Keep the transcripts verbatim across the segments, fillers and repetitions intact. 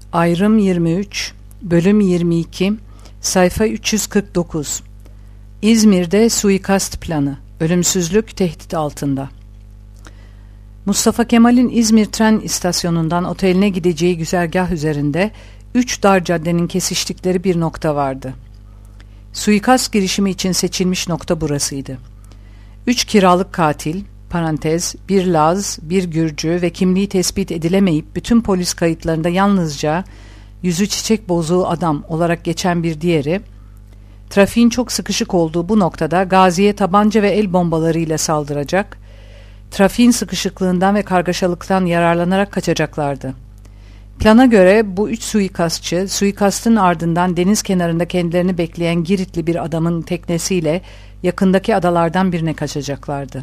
Ayrım yirmi üç, bölüm yirmi iki, sayfa üç yüz kırk dokuz. İzmir'de suikast planı, ölümsüzlük tehdit altında. Mustafa Kemal'in İzmir tren istasyonundan oteline gideceği güzergah üzerinde üç dar caddenin kesiştikleri bir nokta vardı. Suikast girişimi için seçilmiş nokta burasıydı. Üç kiralık katil, parantez, bir Laz, bir Gürcü ve kimliği tespit edilemeyip bütün polis kayıtlarında yalnızca yüzü çiçek bozuğu adam olarak geçen bir diğeri, trafiğin çok sıkışık olduğu bu noktada Gazi'ye tabanca ve el bombalarıyla saldıracak, trafiğin sıkışıklığından ve kargaşalıktan yararlanarak kaçacaklardı. Plana göre bu üç suikastçı, suikastın ardından deniz kenarında kendilerini bekleyen Giritli bir adamın teknesiyle yakındaki adalardan birine kaçacaklardı.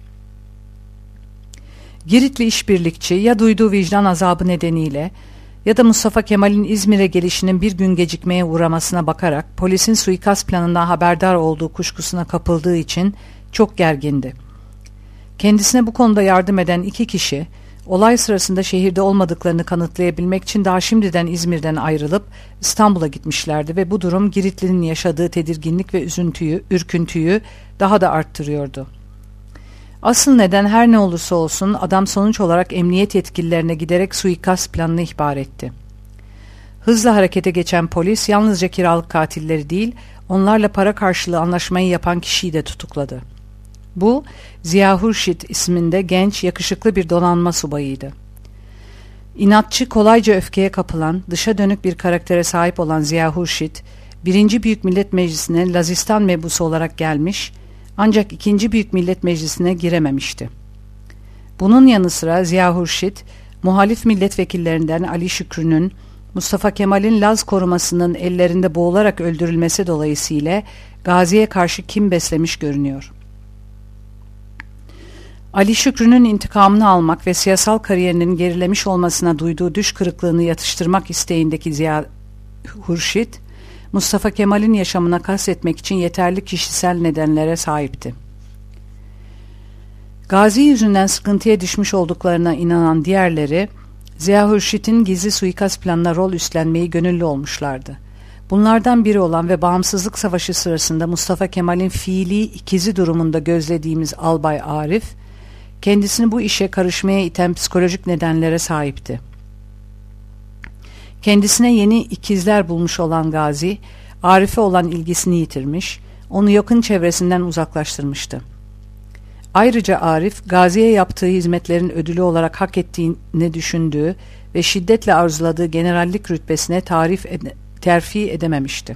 Giritli işbirlikçi ya duyduğu vicdan azabı nedeniyle ya da Mustafa Kemal'in İzmir'e gelişinin bir gün gecikmeye uğramasına bakarak polisin suikast planından haberdar olduğu kuşkusuna kapıldığı için çok gergindi. Kendisine bu konuda yardım eden iki kişi, olay sırasında şehirde olmadıklarını kanıtlayabilmek için daha şimdiden İzmir'den ayrılıp İstanbul'a gitmişlerdi ve bu durum Giritli'nin yaşadığı tedirginlik ve üzüntüyü, ürküntüyü daha da arttırıyordu. Asıl neden her ne olursa olsun adam sonuç olarak emniyet yetkililerine giderek suikast planını ihbar etti. Hızla harekete geçen polis yalnızca kiralık katilleri değil, onlarla para karşılığı anlaşmayı yapan kişiyi de tutukladı. Bu, Ziya Hurşit isminde genç, yakışıklı bir donanma subayıydı. İnatçı, kolayca öfkeye kapılan, dışa dönük bir karaktere sahip olan Ziya Hurşit, birinci Büyük Millet Meclisi'ne Lazistan mebusu olarak gelmiş, ancak ikinci Büyük Millet Meclisi'ne girememişti. Bunun yanı sıra Ziya Hurşit, muhalif milletvekillerinden Ali Şükrü'nün, Mustafa Kemal'in Laz korumasının ellerinde boğularak öldürülmesi dolayısıyla Gazi'ye karşı kin beslemiş görünüyor. Ali Şükrü'nün intikamını almak ve siyasal kariyerinin gerilemiş olmasına duyduğu düş kırıklığını yatıştırmak isteğindeki Ziya Hurşit, Mustafa Kemal'in yaşamına kastetmek için yeterli kişisel nedenlere sahipti. Gazi yüzünden sıkıntıya düşmüş olduklarına inanan diğerleri, Ziya Hurşit'in gizli suikast planına rol üstlenmeyi gönüllü olmuşlardı. Bunlardan biri olan ve Bağımsızlık Savaşı sırasında Mustafa Kemal'in fiili ikizi durumunda gözlediğimiz Albay Arif, kendisini bu işe karışmaya iten psikolojik nedenlere sahipti. Kendisine yeni ikizler bulmuş olan Gazi, Arif'e olan ilgisini yitirmiş, onu yakın çevresinden uzaklaştırmıştı. Ayrıca Arif, Gazi'ye yaptığı hizmetlerin ödülü olarak hak ettiğini düşündüğü ve şiddetle arzuladığı generallik rütbesine tarif ede- terfi edememişti.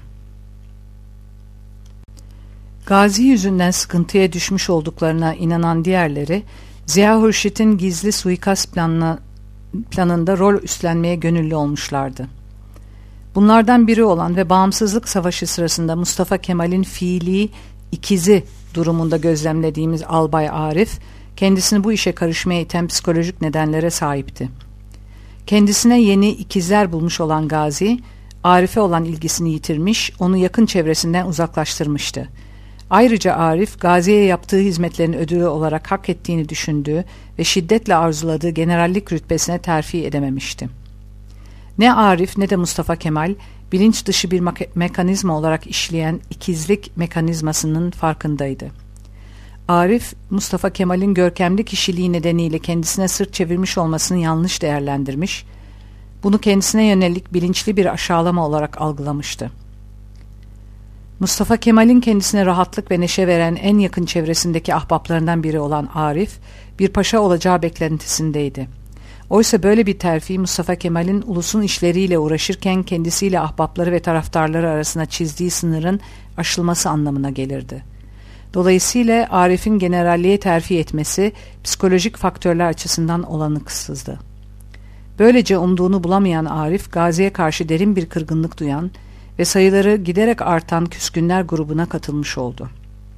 Gazi yüzünden sıkıntıya düşmüş olduklarına inanan diğerleri, Ziya Hurşit'in gizli suikast planına planında rol üstlenmeye gönüllü olmuşlardı. Bunlardan biri olan ve Bağımsızlık Savaşı sırasında Mustafa Kemal'in fiili ikizi durumunda gözlemlediğimiz Albay Arif, kendisini bu işe karışmaya iten psikolojik nedenlere sahipti. Kendisine yeni ikizler bulmuş olan Gazi, Arif'e olan ilgisini yitirmiş, onu yakın çevresinden uzaklaştırmıştı. Ayrıca Arif, Gazi'ye yaptığı hizmetlerin ödülü olarak hak ettiğini düşündüğü ve şiddetle arzuladığı generallik rütbesine terfi edememişti. Ne Arif ne de Mustafa Kemal, bilinç dışı bir me- mekanizma olarak işleyen ikizlik mekanizmasının farkındaydı. Arif, Mustafa Kemal'in görkemli kişiliği nedeniyle kendisine sırt çevirmiş olmasını yanlış değerlendirmiş, bunu kendisine yönelik bilinçli bir aşağılama olarak algılamıştı. Mustafa Kemal'in kendisine rahatlık ve neşe veren en yakın çevresindeki ahbaplarından biri olan Arif, bir paşa olacağı beklentisindeydi. Oysa böyle bir terfi Mustafa Kemal'in ulusun işleriyle uğraşırken kendisiyle ahbapları ve taraftarları arasında çizdiği sınırın aşılması anlamına gelirdi. Dolayısıyla Arif'in generalliğe terfi etmesi psikolojik faktörler açısından olanıksızdı. Böylece umduğunu bulamayan Arif, Gazi'ye karşı derin bir kırgınlık duyan ve sayıları giderek artan küskünler grubuna katılmış oldu.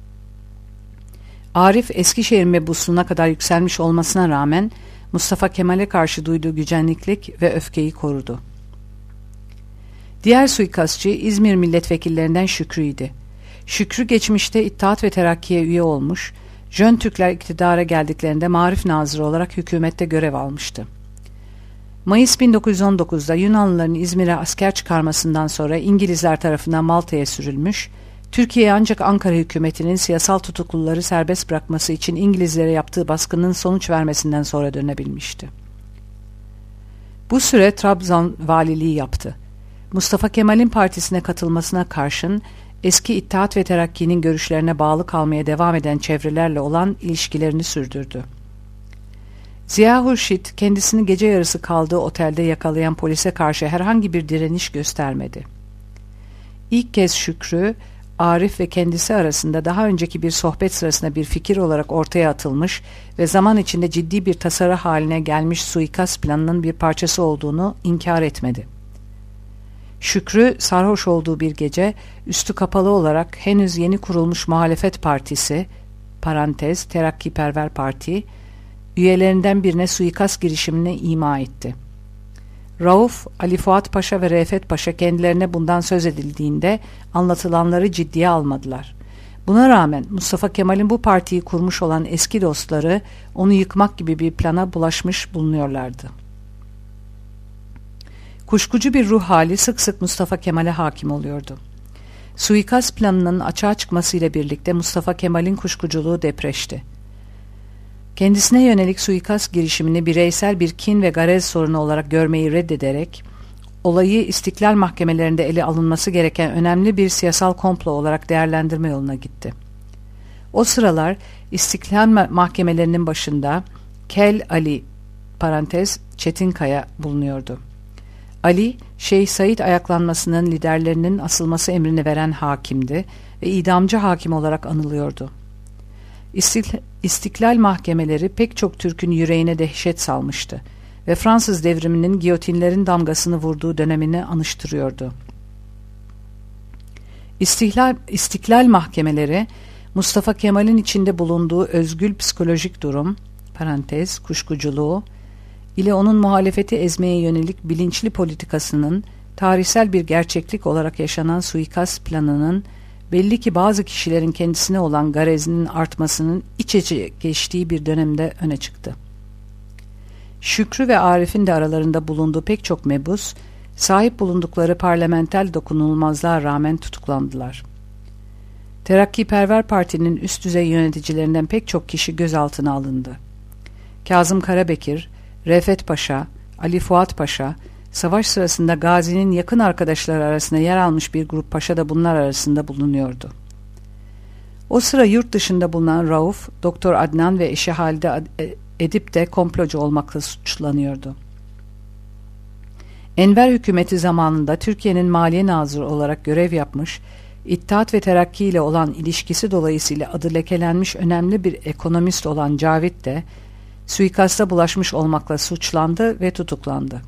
Arif, Eskişehir mebusluğuna kadar yükselmiş olmasına rağmen Mustafa Kemal'e karşı duyduğu gücenliklik ve öfkeyi korudu. Diğer suikastçı İzmir milletvekillerinden Şükrü'ydü. Şükrü geçmişte İttihat ve Terakki'ye üye olmuş, Jön Türkler iktidara geldiklerinde Marif Nazırı olarak hükümette görev almıştı. Mayıs bin dokuz yüz on dokuzda Yunanlıların İzmir'e asker çıkarmasından sonra İngilizler tarafından Malta'ya sürülmüş, Türkiye ancak Ankara hükümetinin siyasal tutukluları serbest bırakması için İngilizlere yaptığı baskının sonuç vermesinden sonra dönebilmişti. Bu süre Trabzon valiliği yaptı. Mustafa Kemal'in partisine katılmasına karşın eski İttihat ve Terakki'nin görüşlerine bağlı kalmaya devam eden çevrelerle olan ilişkilerini sürdürdü. Ziya Hurşit kendisini gece yarısı kaldığı otelde yakalayan polise karşı herhangi bir direniş göstermedi. İlk kez Şükrü, Arif ve kendisi arasında daha önceki bir sohbet sırasında bir fikir olarak ortaya atılmış ve zaman içinde ciddi bir tasarı haline gelmiş suikast planının bir parçası olduğunu inkar etmedi. Şükrü sarhoş olduğu bir gece üstü kapalı olarak henüz yeni kurulmuş muhalefet partisi parantez Terakkiperver Parti üyelerinden birine suikast girişimini ima etti. Rauf, Ali Fuat Paşa ve Refet Paşa kendilerine bundan söz edildiğinde anlatılanları ciddiye almadılar. Buna rağmen Mustafa Kemal'in bu partiyi kurmuş olan eski dostları onu yıkmak gibi bir plana bulaşmış bulunuyorlardı. Kuşkucu bir ruh hali sık sık Mustafa Kemal'e hakim oluyordu. Suikast planının açığa çıkmasıyla birlikte Mustafa Kemal'in kuşkuculuğu depreşti. Kendisine yönelik suikast girişimini bireysel bir kin ve garez sorunu olarak görmeyi reddederek, olayı istiklal mahkemelerinde ele alınması gereken önemli bir siyasal komplo olarak değerlendirme yoluna gitti. O sıralar istiklal mahkemelerinin başında Kel Ali parantez Çetinkaya bulunuyordu. Ali, Şeyh Said ayaklanmasının liderlerinin asılması emrini veren hakimdi ve idamcı hakim olarak anılıyordu. İstiklal mahkemeleri pek çok Türk'ün yüreğine dehşet salmıştı ve Fransız devriminin giyotinlerin damgasını vurduğu dönemini anıştırıyordu. İstiklal, İstiklal mahkemeleri, Mustafa Kemal'in içinde bulunduğu özgül psikolojik durum, parantez, kuşkuculuğu, ile onun muhalefeti ezmeye yönelik bilinçli politikasının, tarihsel bir gerçeklik olarak yaşanan suikast planının, belli ki bazı kişilerin kendisine olan garezinin artmasının iç içe geçtiği bir dönemde öne çıktı. Şükrü ve Arif'in de aralarında bulunduğu pek çok mebus, sahip bulundukları parlamenter dokunulmazlığa rağmen tutuklandılar. Terakkiperver Parti'nin üst düzey yöneticilerinden pek çok kişi gözaltına alındı. Kazım Karabekir, Refet Paşa, Ali Fuat Paşa, savaş sırasında Gazi'nin yakın arkadaşları arasında yer almış bir grup paşa da bunlar arasında bulunuyordu. O sıra yurt dışında bulunan Rauf, Doktor Adnan ve eşi Halide Edip de komplocu olmakla suçlanıyordu. Enver hükümeti zamanında Türkiye'nin Maliye Nazırı olarak görev yapmış, İttihat ve Terakki ile olan ilişkisi dolayısıyla adı lekelenmiş önemli bir ekonomist olan Cavit de suikasta bulaşmış olmakla suçlandı ve tutuklandı.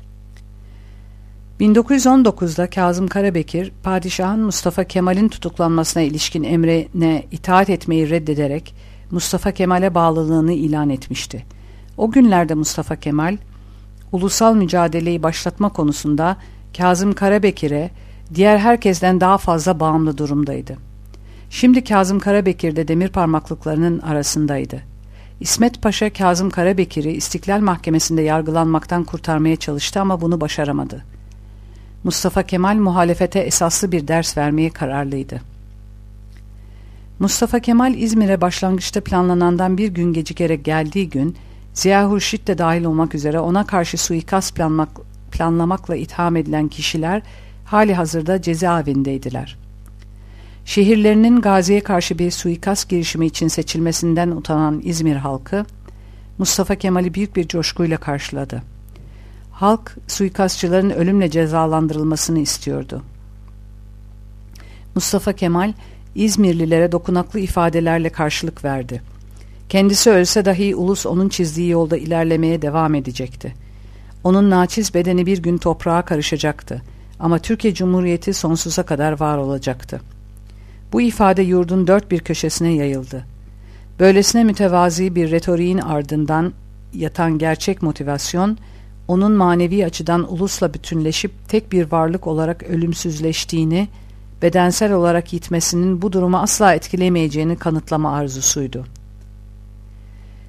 bin dokuz yüz on dokuzda Kazım Karabekir, Padişah'ın Mustafa Kemal'in tutuklanmasına ilişkin emrine itaat etmeyi reddederek Mustafa Kemal'e bağlılığını ilan etmişti. O günlerde Mustafa Kemal, ulusal mücadeleyi başlatma konusunda Kazım Karabekir'e diğer herkesten daha fazla bağımlı durumdaydı. Şimdi Kazım Karabekir de demir parmaklıklarının arasındaydı. İsmet Paşa Kazım Karabekir'i İstiklal Mahkemesi'nde yargılanmaktan kurtarmaya çalıştı ama bunu başaramadı. Mustafa Kemal muhalefete esaslı bir ders vermeye kararlıydı. Mustafa Kemal İzmir'e başlangıçta planlanandan bir gün gecikerek geldiği gün, Ziya Hurşit de dahil olmak üzere ona karşı suikast planlamak, planlamakla itham edilen kişiler hali hazırda cezaevindeydiler. Şehirlerinin Gazi'ye karşı bir suikast girişimi için seçilmesinden utanan İzmir halkı, Mustafa Kemal'i büyük bir coşkuyla karşıladı. Halk, suikastçıların ölümle cezalandırılmasını istiyordu. Mustafa Kemal, İzmirlilere dokunaklı ifadelerle karşılık verdi. Kendisi ölse dahi ulus onun çizdiği yolda ilerlemeye devam edecekti. Onun naçiz bedeni bir gün toprağa karışacaktı ama Türkiye Cumhuriyeti sonsuza kadar var olacaktı. Bu ifade yurdun dört bir köşesine yayıldı. Böylesine mütevazi bir retoriğin ardından yatan gerçek motivasyon, onun manevi açıdan ulusla bütünleşip tek bir varlık olarak ölümsüzleştiğini, bedensel olarak yitmesinin bu durumu asla etkilemeyeceğini kanıtlama arzusuydu.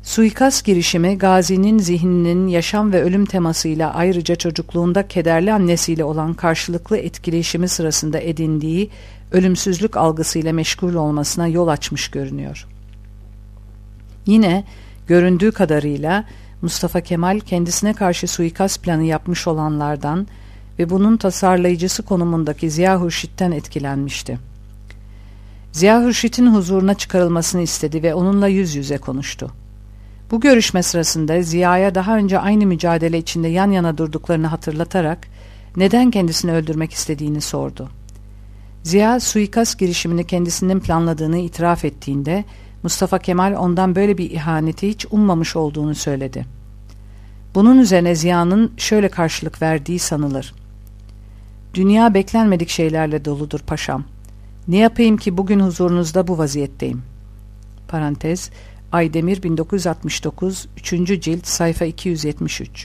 Suikast girişimi Gazi'nin zihninin yaşam ve ölüm temasıyla ayrıca çocukluğunda kederli annesiyle olan karşılıklı etkileşimi sırasında edindiği ölümsüzlük algısıyla meşgul olmasına yol açmış görünüyor. Yine göründüğü kadarıyla Mustafa Kemal kendisine karşı suikast planı yapmış olanlardan ve bunun tasarlayıcısı konumundaki Ziya Hürşit'ten etkilenmişti. Ziya Hürşit'in huzuruna çıkarılmasını istedi ve onunla yüz yüze konuştu. Bu görüşme sırasında Ziya'ya daha önce aynı mücadele içinde yan yana durduklarını hatırlatarak neden kendisini öldürmek istediğini sordu. Ziya suikast girişimini kendisinin planladığını itiraf ettiğinde Mustafa Kemal ondan böyle bir ihaneti hiç ummamış olduğunu söyledi. Bunun üzerine Ziya'nın şöyle karşılık verdiği sanılır. "Dünya beklenmedik şeylerle doludur paşam. Ne yapayım ki bugün huzurunuzda bu vaziyetteyim." Parantez Aydemir bin dokuz yüz altmış dokuz üçüncü cilt sayfa iki yüz yetmiş üç.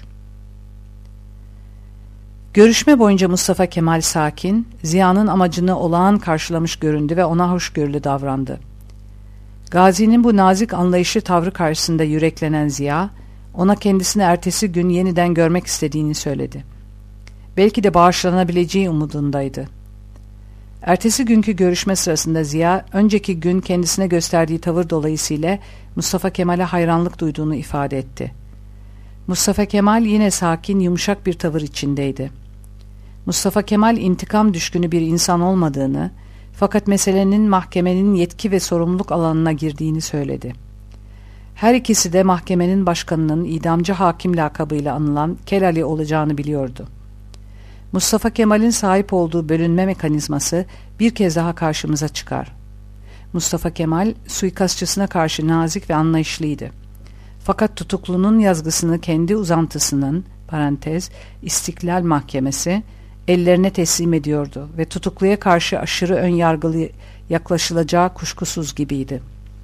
Görüşme boyunca Mustafa Kemal sakin, Ziya'nın amacını olağan karşılamış göründü ve ona hoşgörülü davrandı. Gazi'nin bu nazik anlayışlı tavrı karşısında yüreklenen Ziya, ona kendisini ertesi gün yeniden görmek istediğini söyledi. Belki de bağışlanabileceği umudundaydı. Ertesi günkü görüşme sırasında Ziya, önceki gün kendisine gösterdiği tavır dolayısıyla Mustafa Kemal'e hayranlık duyduğunu ifade etti. Mustafa Kemal yine sakin, yumuşak bir tavır içindeydi. Mustafa Kemal intikam düşkünü bir insan olmadığını, fakat meselenin mahkemenin yetki ve sorumluluk alanına girdiğini söyledi. Her ikisi de mahkemenin başkanının idamcı hakim lakabıyla anılan Kel Ali olacağını biliyordu. Mustafa Kemal'in sahip olduğu bölünme mekanizması bir kez daha karşımıza çıkar. Mustafa Kemal suikastçısına karşı nazik ve anlayışlıydı. Fakat tutuklunun yazgısını kendi uzantısının parantez İstiklal Mahkemesi ellerine teslim ediyordu ve tutukluya karşı aşırı önyargılı yaklaşılacağı kuşkusuz gibiydi.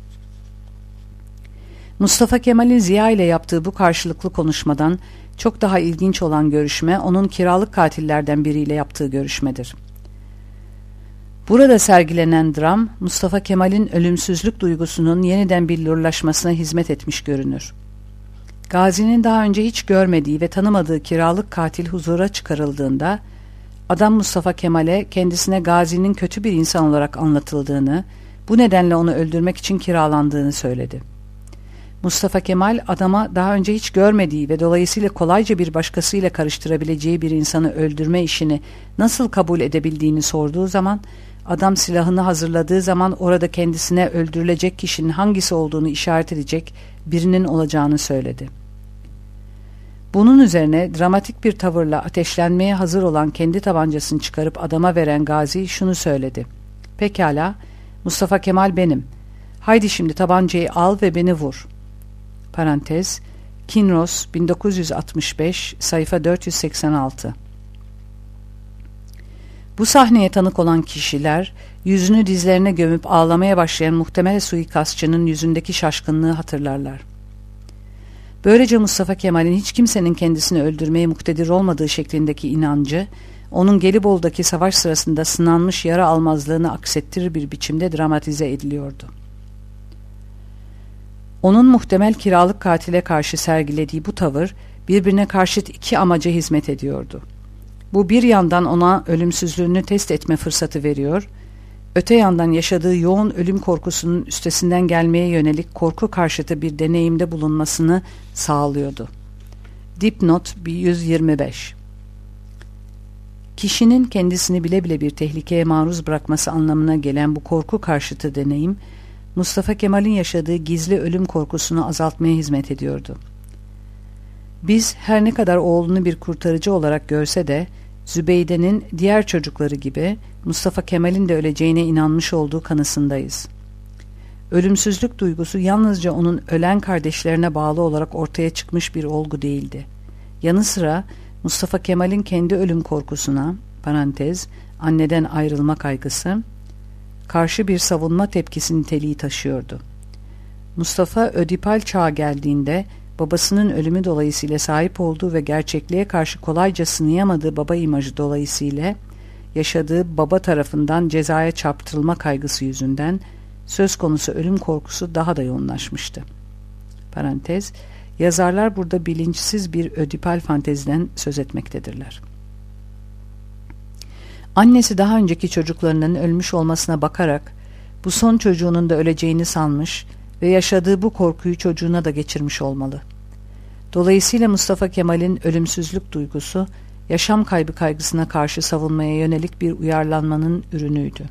Mustafa Kemal'in Ziya ile yaptığı bu karşılıklı konuşmadan çok daha ilginç olan görüşme onun kiralık katillerden biriyle yaptığı görüşmedir. Burada sergilenen dram Mustafa Kemal'in ölümsüzlük duygusunun yeniden billurlaşmasına hizmet etmiş görünür. Gazi'nin daha önce hiç görmediği ve tanımadığı kiralık katil huzura çıkarıldığında adam Mustafa Kemal'e kendisine Gazi'nin kötü bir insan olarak anlatıldığını, bu nedenle onu öldürmek için kiralandığını söyledi. Mustafa Kemal adama daha önce hiç görmediği ve dolayısıyla kolayca bir başkasıyla karıştırabileceği bir insanı öldürme işini nasıl kabul edebildiğini sorduğu zaman, adam silahını hazırladığı zaman orada kendisine öldürülecek kişinin hangisi olduğunu işaret edecek birinin olacağını söyledi. Bunun üzerine dramatik bir tavırla ateşlenmeye hazır olan kendi tabancasını çıkarıp adama veren Gazi şunu söyledi. "Pekala, Mustafa Kemal benim. Haydi şimdi tabancayı al ve beni vur." Parantez Kinross bin dokuz yüz altmış beş sayfa dört yüz seksen altı. Bu sahneye tanık olan kişiler yüzünü dizlerine gömüp ağlamaya başlayan muhtemel suikastçının yüzündeki şaşkınlığı hatırlarlar. Böylece Mustafa Kemal'in hiç kimsenin kendisini öldürmeye muktedir olmadığı şeklindeki inancı, onun Gelibolu'daki savaş sırasında sınanmış yara almazlığını aksettirir bir biçimde dramatize ediliyordu. Onun muhtemel kiralık katile karşı sergilediği bu tavır, birbirine karşıt iki amaca hizmet ediyordu. Bu bir yandan ona ölümsüzlüğünü test etme fırsatı veriyor, öte yandan yaşadığı yoğun ölüm korkusunun üstesinden gelmeye yönelik korku karşıtı bir deneyimde bulunmasını sağlıyordu. Dipnot yüz yirmi beş. Kişinin kendisini bile bile bir tehlikeye maruz bırakması anlamına gelen bu korku karşıtı deneyim, Mustafa Kemal'in yaşadığı gizli ölüm korkusunu azaltmaya hizmet ediyordu. Biz her ne kadar oğlunu bir kurtarıcı olarak görse de, Zübeyde'nin diğer çocukları gibi Mustafa Kemal'in de öleceğine inanmış olduğu kanısındayız. Ölümsüzlük duygusu yalnızca onun ölen kardeşlerine bağlı olarak ortaya çıkmış bir olgu değildi. Yanı sıra Mustafa Kemal'in kendi ölüm korkusuna, parantez, anneden ayrılma kaygısı, karşı bir savunma tepkisi niteliği taşıyordu. Mustafa ödipal çağa geldiğinde, babasının ölümü dolayısıyla sahip olduğu ve gerçekliğe karşı kolayca sınayamadığı baba imajı dolayısıyla yaşadığı baba tarafından cezaya çarptırılma kaygısı yüzünden söz konusu ölüm korkusu daha da yoğunlaşmıştı. Parantez, yazarlar burada bilinçsiz bir ödipal fanteziden söz etmektedirler. Annesi daha önceki çocuklarının ölmüş olmasına bakarak bu son çocuğunun da öleceğini sanmış ve yaşadığı bu korkuyu çocuğuna da geçirmiş olmalı. Dolayısıyla Mustafa Kemal'in ölümsüzlük duygusu, yaşam kaybı kaygısına karşı savunmaya yönelik bir uyarlanmanın ürünüydü.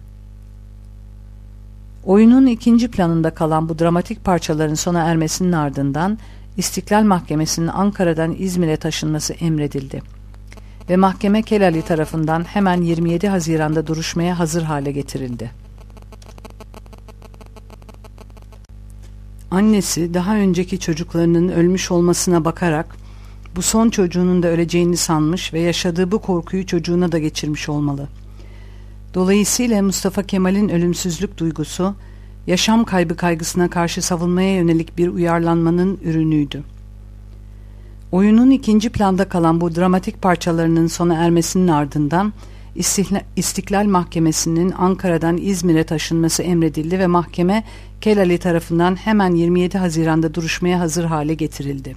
Oyunun ikinci planında kalan bu dramatik parçaların sona ermesinin ardından İstiklal Mahkemesi'nin Ankara'dan İzmir'e taşınması emredildi ve mahkeme Kelali tarafından hemen yirmi yedi Haziran'da duruşmaya hazır hale getirildi. Annesi daha önceki çocuklarının ölmüş olmasına bakarak bu son çocuğunun da öleceğini sanmış ve yaşadığı bu korkuyu çocuğuna da geçirmiş olmalı. Dolayısıyla Mustafa Kemal'in ölümsüzlük duygusu, yaşam kaybı kaygısına karşı savunmaya yönelik bir uyarlanmanın ürünüydü. Oyunun ikinci planda kalan bu dramatik parçalarının sona ermesinin ardından İstiklal Mahkemesi'nin Ankara'dan İzmir'e taşınması emredildi ve mahkeme Kelali tarafından hemen yirmi yedi Haziran'da duruşmaya hazır hale getirildi.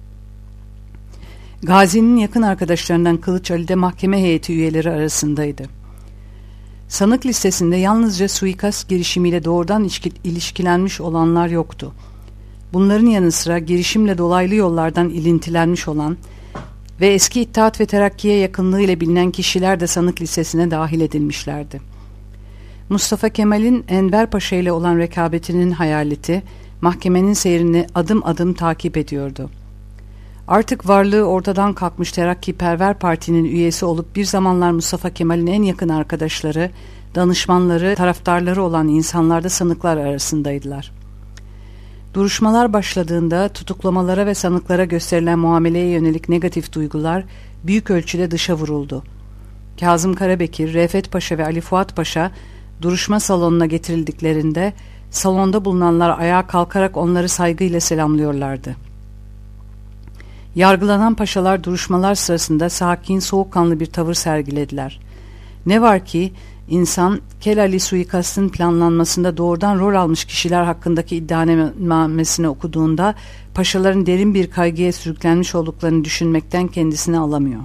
Gazi'nin yakın arkadaşlarından Kılıç Ali de mahkeme heyeti üyeleri arasındaydı. Sanık listesinde yalnızca suikast girişimiyle doğrudan ilişkilenmiş olanlar yoktu. Bunların yanı sıra girişimle dolaylı yollardan ilintilenmiş olan ve eski İttihat ve Terakki'ye yakınlığı ile bilinen kişiler de sanık listesine dahil edilmişlerdi. Mustafa Kemal'in Enver Paşa ile olan rekabetinin hayaleti, mahkemenin seyrini adım adım takip ediyordu. Artık varlığı ortadan kalkmış Terakkiperver Parti'nin üyesi olup bir zamanlar Mustafa Kemal'in en yakın arkadaşları, danışmanları, taraftarları olan insanlar da sanıklar arasındaydılar. Duruşmalar başladığında tutuklamalara ve sanıklara gösterilen muameleye yönelik negatif duygular büyük ölçüde dışa vuruldu. Kazım Karabekir, Refet Paşa ve Ali Fuat Paşa duruşma salonuna getirildiklerinde salonda bulunanlar ayağa kalkarak onları saygıyla selamlıyorlardı. Yargılanan paşalar duruşmalar sırasında sakin, soğukkanlı bir tavır sergilediler. Ne var ki insan Kelali suikastın planlanmasında doğrudan rol almış kişiler hakkındaki iddianamesini okuduğunda paşaların derin bir kaygıya sürüklenmiş olduklarını düşünmekten kendisini alamıyor.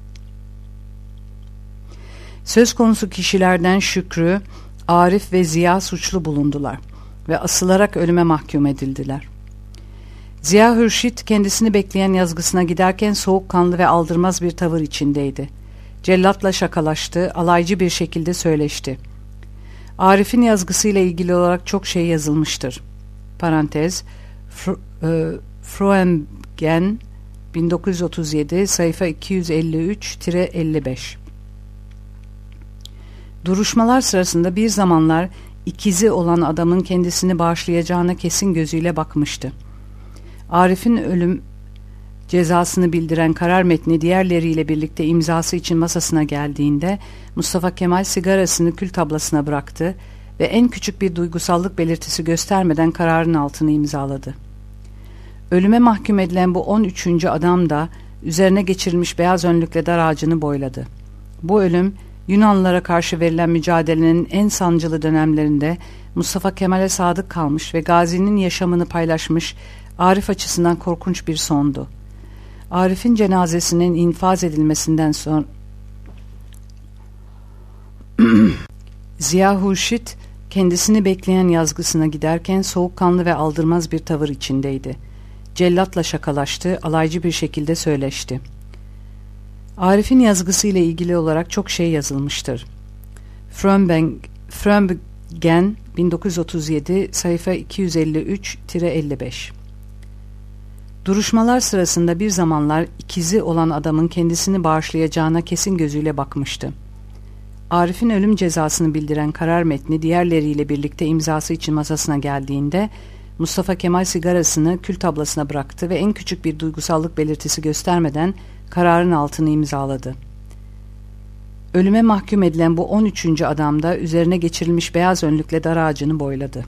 Söz konusu kişilerden Şükrü, Arif ve Ziya suçlu bulundular ve asılarak ölüme mahkum edildiler. Ziya Hürşit kendisini bekleyen yazgısına giderken soğukkanlı ve aldırmaz bir tavır içindeydi. Cellatla şakalaştı, alaycı bir şekilde söyleşti. Arif'in yazgısıyla ilgili olarak çok şey yazılmıştır. Parantez, Froemgen bin dokuz yüz otuz yedi sayfa iki yüz elli üç elli beş. Duruşmalar sırasında bir zamanlar ikizi olan adamın kendisini bağışlayacağına kesin gözüyle bakmıştı. Arif'in ölüm cezasını bildiren karar metni diğerleriyle birlikte imzası için masasına geldiğinde Mustafa Kemal sigarasını kül tablasına bıraktı ve en küçük bir duygusallık belirtisi göstermeden kararın altını imzaladı. Ölüme mahkum edilen bu on üçüncü adam da üzerine geçirilmiş beyaz önlükle dar ağacını boyladı. Bu ölüm Yunanlılara karşı verilen mücadelenin en sancılı dönemlerinde Mustafa Kemal'e sadık kalmış ve Gazi'nin yaşamını paylaşmış Arif açısından korkunç bir sondu. Arif'in cenazesinin infaz edilmesinden sonra Ziya Hurşit kendisini bekleyen yazgısına giderken soğukkanlı ve aldırmaz bir tavır içindeydi. Cellatla şakalaştı, alaycı bir şekilde söyleşti. Arif'in yazgısı ile ilgili olarak çok şey yazılmıştır. Froemgen bin dokuz yüz otuz yedi sayfa iki yüz elli üç elli beş. Duruşmalar sırasında bir zamanlar ikizi olan adamın kendisini bağışlayacağına kesin gözüyle bakmıştı. Arif'in ölüm cezasını bildiren karar metni diğerleriyle birlikte imzası için masasına geldiğinde Mustafa Kemal sigarasını kül tablasına bıraktı ve en küçük bir duygusallık belirtisi göstermeden kararın altını imzaladı. Ölüme mahkum edilen bu on üçüncü adam da üzerine geçirilmiş beyaz önlükle dar ağacını boyladı.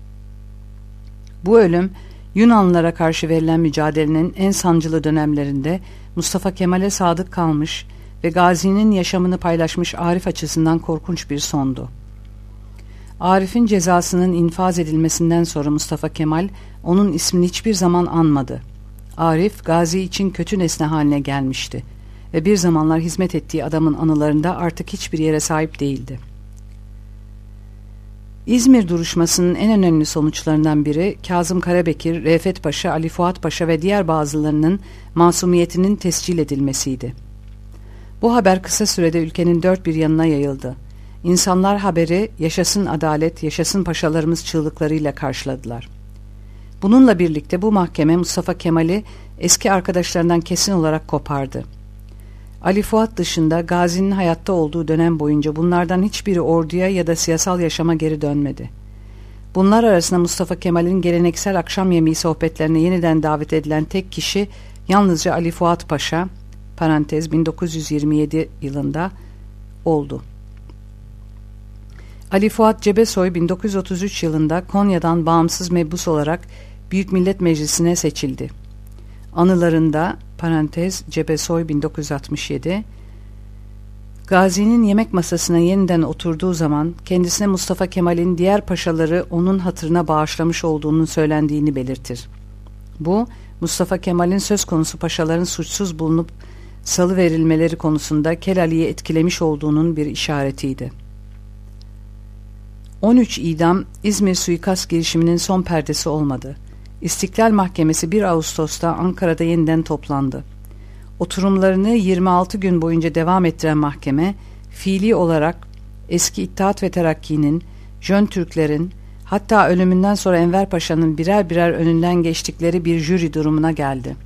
Bu ölüm Yunanlılara karşı verilen mücadelenin en sancılı dönemlerinde Mustafa Kemal'e sadık kalmış ve Gazi'nin yaşamını paylaşmış Arif açısından korkunç bir sondu. Arif'in cezasının infaz edilmesinden sonra Mustafa Kemal onun ismini hiçbir zaman anmadı. Arif, Gazi için kötü nesne haline gelmişti ve bir zamanlar hizmet ettiği adamın anılarında artık hiçbir yere sahip değildi. İzmir duruşmasının en önemli sonuçlarından biri Kazım Karabekir, Reşat Paşa, Ali Fuat Paşa ve diğer bazılarının masumiyetinin tescil edilmesiydi. Bu haber kısa sürede ülkenin dört bir yanına yayıldı. İnsanlar haberi "Yaşasın adalet, yaşasın paşalarımız" çığlıklarıyla karşıladılar. Bununla birlikte bu mahkeme Mustafa Kemal'i eski arkadaşlarından kesin olarak kopardı. Ali Fuat dışında Gazi'nin hayatta olduğu dönem boyunca bunlardan hiçbiri orduya ya da siyasal yaşama geri dönmedi. Bunlar arasında Mustafa Kemal'in geleneksel akşam yemeği sohbetlerine yeniden davet edilen tek kişi yalnızca Ali Fuat Paşa parantez bin dokuz yüz yirmi yedi yılında oldu. Ali Fuat Cebesoy bin dokuz yüz otuz üç yılında Konya'dan bağımsız mebus olarak Büyük Millet Meclisi'ne seçildi. Anılarında parantez Cebesoy bin dokuz yüz altmış yedi Gazi'nin yemek masasına yeniden oturduğu zaman kendisine Mustafa Kemal'in diğer paşaları onun hatırına bağışlamış olduğunun söylendiğini belirtir. Bu, Mustafa Kemal'in söz konusu paşaların suçsuz bulunup salı verilmeleri konusunda Kel Ali'yi etkilemiş olduğunun bir işaretiydi. on üç idam İzmir suikast girişiminin son perdesi olmadı. İstiklal Mahkemesi bir Ağustos'ta Ankara'da yeniden toplandı. Oturumlarını yirmi altı gün boyunca devam ettiren mahkeme, fiili olarak eski İttihat ve Terakki'nin, Jön Türklerin, hatta ölümünden sonra Enver Paşa'nın birer birer önünden geçtikleri bir jüri durumuna geldi.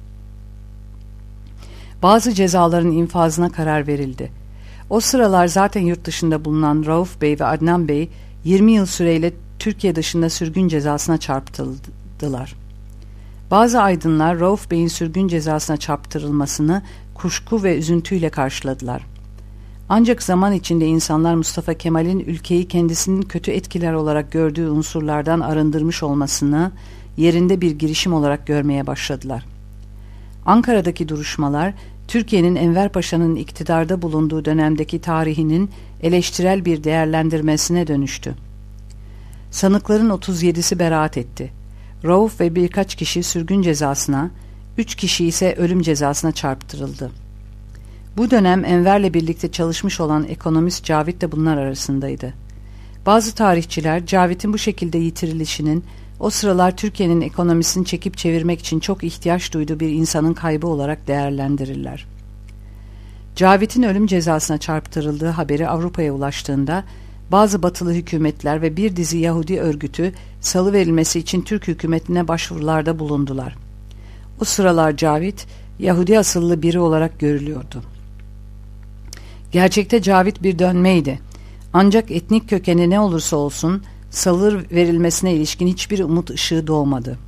Bazı cezaların infazına karar verildi. O sıralar zaten yurt dışında bulunan Rauf Bey ve Adnan Bey, yirmi yıl süreyle Türkiye dışında sürgün cezasına çarptırıldılar. Bazı aydınlar Rauf Bey'in sürgün cezasına çarptırılmasını kuşku ve üzüntüyle karşıladılar. Ancak zaman içinde insanlar Mustafa Kemal'in ülkeyi kendisinin kötü etkiler olarak gördüğü unsurlardan arındırmış olmasını yerinde bir girişim olarak görmeye başladılar. Ankara'daki duruşmalar, Türkiye'nin Enver Paşa'nın iktidarda bulunduğu dönemdeki tarihinin eleştirel bir değerlendirmesine dönüştü. Sanıkların otuz yedisi beraat etti. Rauf ve birkaç kişi sürgün cezasına, üç kişi ise ölüm cezasına çarptırıldı. Bu dönem Enver'le birlikte çalışmış olan ekonomist Cavit de bunlar arasındaydı. Bazı tarihçiler Cavit'in bu şekilde yitirilişinin o sıralar Türkiye'nin ekonomisini çekip çevirmek için çok ihtiyaç duyduğu bir insanın kaybı olarak değerlendirirler. Cavit'in ölüm cezasına çarptırıldığı haberi Avrupa'ya ulaştığında bazı batılı hükümetler ve bir dizi Yahudi örgütü salıverilmesi için Türk hükümetine başvurularda bulundular. O sıralar Cavit, Yahudi asıllı biri olarak görülüyordu. Gerçekte Cavit bir dönmeydi. Ancak etnik kökeni ne olursa olsun salı verilmesine ilişkin hiçbir umut ışığı doğmadı.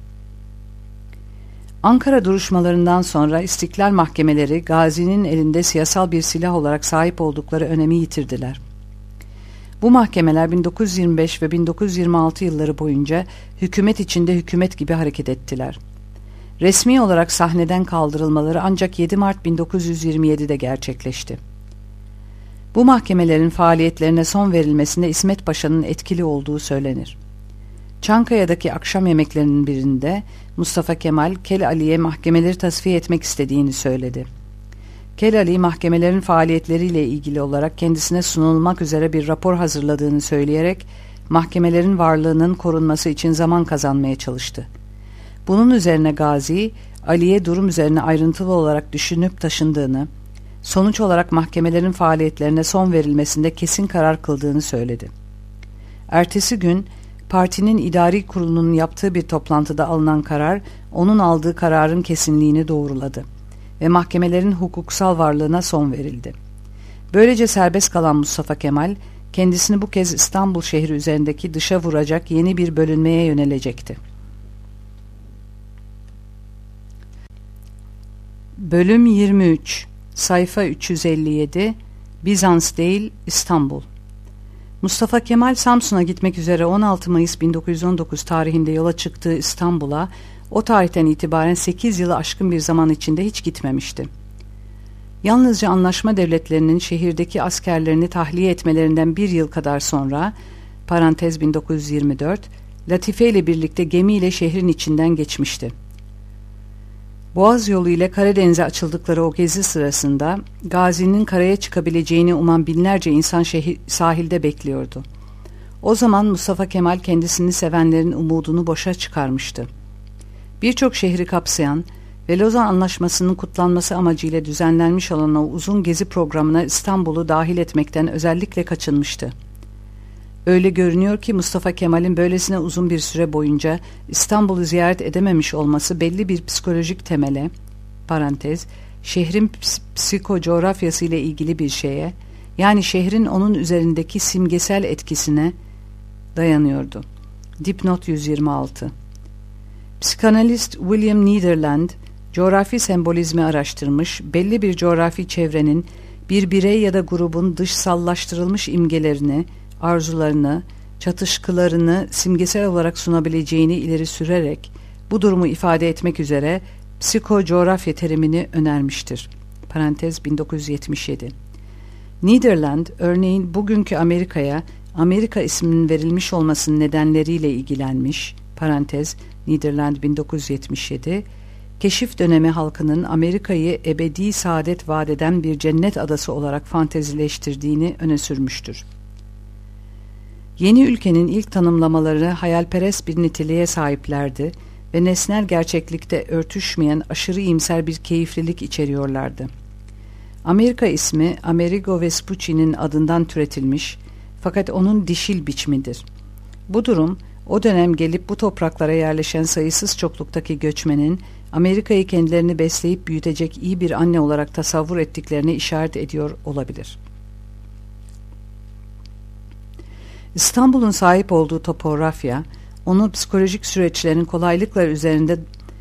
Ankara duruşmalarından sonra İstiklal mahkemeleri Gazi'nin elinde siyasal bir silah olarak sahip oldukları önemi yitirdiler. Bu mahkemeler bin dokuz yüz yirmi beş ve bin dokuz yüz yirmi altı yılları boyunca hükümet içinde hükümet gibi hareket ettiler. Resmi olarak sahneden kaldırılmaları ancak yedi Mart bin dokuz yüz yirmi yedi'de gerçekleşti. Bu mahkemelerin faaliyetlerine son verilmesinde İsmet Paşa'nın etkili olduğu söylenir. Çankaya'daki akşam yemeklerinin birinde Mustafa Kemal, Kel Ali'ye mahkemeleri tasfiye etmek istediğini söyledi. Kel Ali, mahkemelerin faaliyetleriyle ilgili olarak kendisine sunulmak üzere bir rapor hazırladığını söyleyerek mahkemelerin varlığının korunması için zaman kazanmaya çalıştı. Bunun üzerine Gazi, Ali'ye durum üzerine ayrıntılı olarak düşünüp taşındığını, sonuç olarak mahkemelerin faaliyetlerine son verilmesinde kesin karar kıldığını söyledi. Ertesi gün partinin idari kurulunun yaptığı bir toplantıda alınan karar, onun aldığı kararın kesinliğini doğruladı ve mahkemelerin hukuksal varlığına son verildi. Böylece serbest kalan Mustafa Kemal, kendisini bu kez İstanbul şehri üzerindeki dışa vuracak yeni bir bölünmeye yönelecekti. Bölüm yirmi üç, sayfa üç yüz elli yedi, Bizans değil İstanbul. Mustafa Kemal Samsun'a gitmek üzere on altı Mayıs bin dokuz yüz on dokuz tarihinde yola çıktığı İstanbul'a o tarihten itibaren sekiz yılı aşkın bir zaman içinde hiç gitmemişti. Yalnızca anlaşma devletlerinin şehirdeki askerlerini tahliye etmelerinden bir yıl kadar sonra parantez bin dokuz yüz yirmi dört, Latife ile birlikte gemiyle şehrin içinden geçmişti. Boğaz yolu ile Karadeniz'e açıldıkları o gezi sırasında Gazi'nin karaya çıkabileceğini uman binlerce insan şehir, sahilde bekliyordu. O zaman Mustafa Kemal kendisini sevenlerin umudunu boşa çıkarmıştı. Birçok şehri kapsayan ve Lozan Anlaşması'nın kutlanması amacıyla düzenlenmiş olan o uzun gezi programına İstanbul'u dahil etmekten özellikle kaçınmıştı. Öyle görünüyor ki Mustafa Kemal'in böylesine uzun bir süre boyunca İstanbul'u ziyaret edememiş olması belli bir psikolojik temele, parantez, şehrin psikocoğrafyası ile ilgili bir şeye, yani şehrin onun üzerindeki simgesel etkisine dayanıyordu. Dipnot yüz yirmi altı. Psikanalist William Nederland, coğrafi sembolizmi araştırmış, belli bir coğrafi çevrenin bir birey ya da grubun dışsallaştırılmış imgelerini, arzularını, çatışkılarını simgesel olarak sunabileceğini ileri sürerek bu durumu ifade etmek üzere psikocoğrafya terimini önermiştir. Parantez bin dokuz yüz yetmiş yedi. Nederland, örneğin bugünkü Amerika'ya Amerika isminin verilmiş olmasının nedenleriyle ilgilenmiş, parantez Nederland bin dokuz yüz yetmiş yedi, keşif dönemi halkının Amerika'yı ebedi saadet vaat eden bir cennet adası olarak fantezileştirdiğini öne sürmüştür. Yeni ülkenin ilk tanımlamaları hayalperest bir niteliğe sahiplerdi ve nesnel gerçeklikte örtüşmeyen aşırı iyimser bir keyiflilik içeriyorlardı. Amerika ismi Amerigo Vespucci'nin adından türetilmiş fakat onun dişil biçimidir. Bu durum o dönem gelip bu topraklara yerleşen sayısız çokluktaki göçmenin Amerika'yı kendilerini besleyip büyütecek iyi bir anne olarak tasavvur ettiklerini işaret ediyor olabilir. İstanbul'un sahip olduğu topografya, onu psikolojik süreçlerin kolaylıkla üzerinde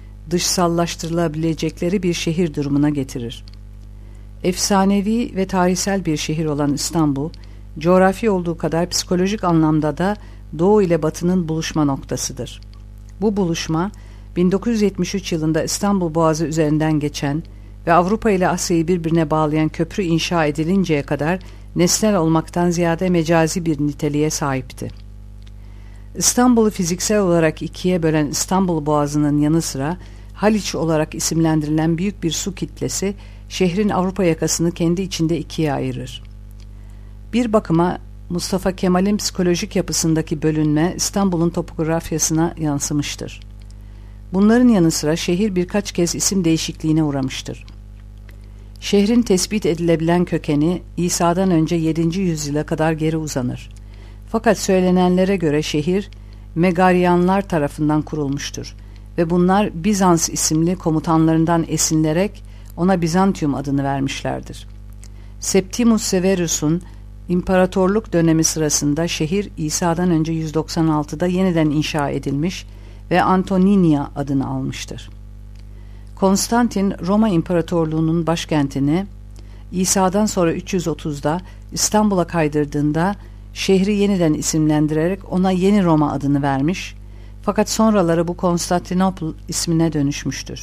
dışsallaştırılabilecekleri bir şehir durumuna getirir. Efsanevi ve tarihsel bir şehir olan İstanbul, coğrafi olduğu kadar psikolojik anlamda da Doğu ile Batı'nın buluşma noktasıdır. Bu buluşma, bin dokuz yüz yetmiş üç yılında İstanbul Boğazı üzerinden geçen ve Avrupa ile Asya'yı birbirine bağlayan köprü inşa edilinceye kadar nesnel olmaktan ziyade mecazi bir niteliğe sahipti. İstanbul'u fiziksel olarak ikiye bölen İstanbul Boğazı'nın yanı sıra Haliç olarak isimlendirilen büyük bir su kitlesi şehrin Avrupa yakasını kendi içinde ikiye ayırır. Bir bakıma Mustafa Kemal'in psikolojik yapısındaki bölünme İstanbul'un topografyasına yansımıştır. Bunların yanı sıra şehir birkaç kez isim değişikliğine uğramıştır. Şehrin tespit edilebilen kökeni İsa'dan önce yedinci yüzyıla kadar geri uzanır. Fakat söylenenlere göre şehir Megaryanlar tarafından kurulmuştur ve bunlar Bizans isimli komutanlarından esinlenerek ona Bizantium adını vermişlerdir. Septimus Severus'un imparatorluk dönemi sırasında şehir İsa'dan önce yüz doksan altıda yeniden inşa edilmiş ve Antoninia adını almıştır. Konstantin Roma İmparatorluğu'nun başkentini İsa'dan sonra üç yüz otuzda İstanbul'a kaydırdığında şehri yeniden isimlendirerek ona Yeni Roma adını vermiş fakat sonraları bu Konstantinopl ismine dönüşmüştür.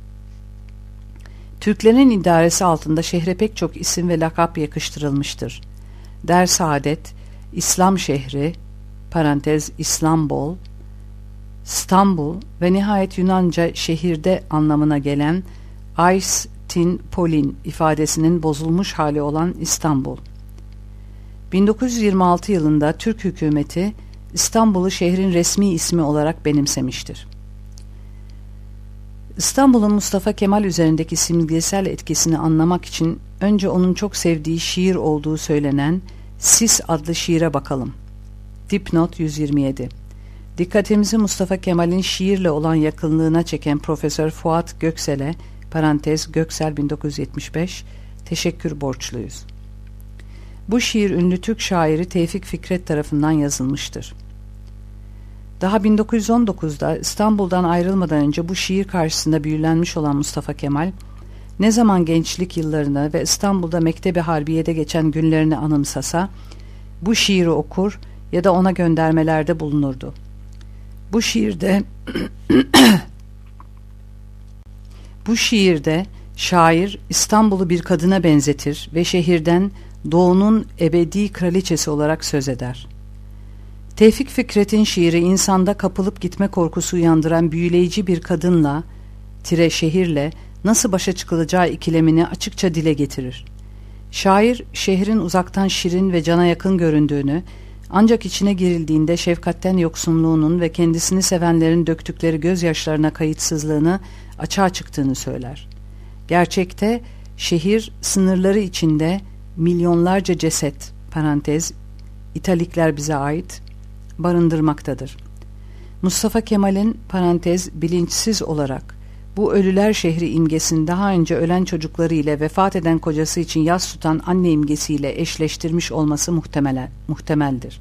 Türklerin idaresi altında şehre pek çok isim ve lakap yakıştırılmıştır. Dersaadet, İslam şehri, parantez İslambol, İstanbul ve nihayet Yunanca şehirde anlamına gelen Ais Tin Polin ifadesinin bozulmuş hali olan İstanbul. bin dokuz yüz yirmi altı yılında Türk hükümeti İstanbul'u şehrin resmi ismi olarak benimsemiştir. İstanbul'un Mustafa Kemal üzerindeki simgesel etkisini anlamak için önce onun çok sevdiği şiir olduğu söylenen Sis adlı şiire bakalım. Dipnot yüz yirmi yedi. Dikkatimizi Mustafa Kemal'in şiirle olan yakınlığına çeken Profesör Fuat Göksel'e, parantez Göksel bin dokuz yüz yetmiş beş, teşekkür borçluyuz. Bu şiir ünlü Türk şairi Tevfik Fikret tarafından yazılmıştır. Daha bin dokuz yüz on dokuzda İstanbul'dan ayrılmadan önce bu şiir karşısında büyülenmiş olan Mustafa Kemal, ne zaman gençlik yıllarını ve İstanbul'da Mektebi Harbiye'de geçen günlerini anımsasa, bu şiiri okur ya da ona göndermelerde bulunurdu. Bu şiirde bu şiirde şair İstanbul'u bir kadına benzetir ve şehirden Doğu'nun ebedi kraliçesi olarak söz eder. Tevfik Fikret'in şiiri insanda kapılıp gitme korkusu uyandıran büyüleyici bir kadınla, tire şehirle nasıl başa çıkılacağı ikilemini açıkça dile getirir. Şair, şehrin uzaktan şirin ve cana yakın göründüğünü, ancak içine girildiğinde şefkatten yoksunluğunun ve kendisini sevenlerin döktükleri gözyaşlarına kayıtsızlığını açığa çıktığını söyler. Gerçekte şehir sınırları içinde milyonlarca ceset, parantez, italikler bize ait, barındırmaktadır. Mustafa Kemal'in, parantez, bilinçsiz olarak bu ölüler şehri imgesini daha önce ölen çocukları ile vefat eden kocası için yas tutan anne imgesiyle eşleştirmiş olması muhtemel, muhtemeldir.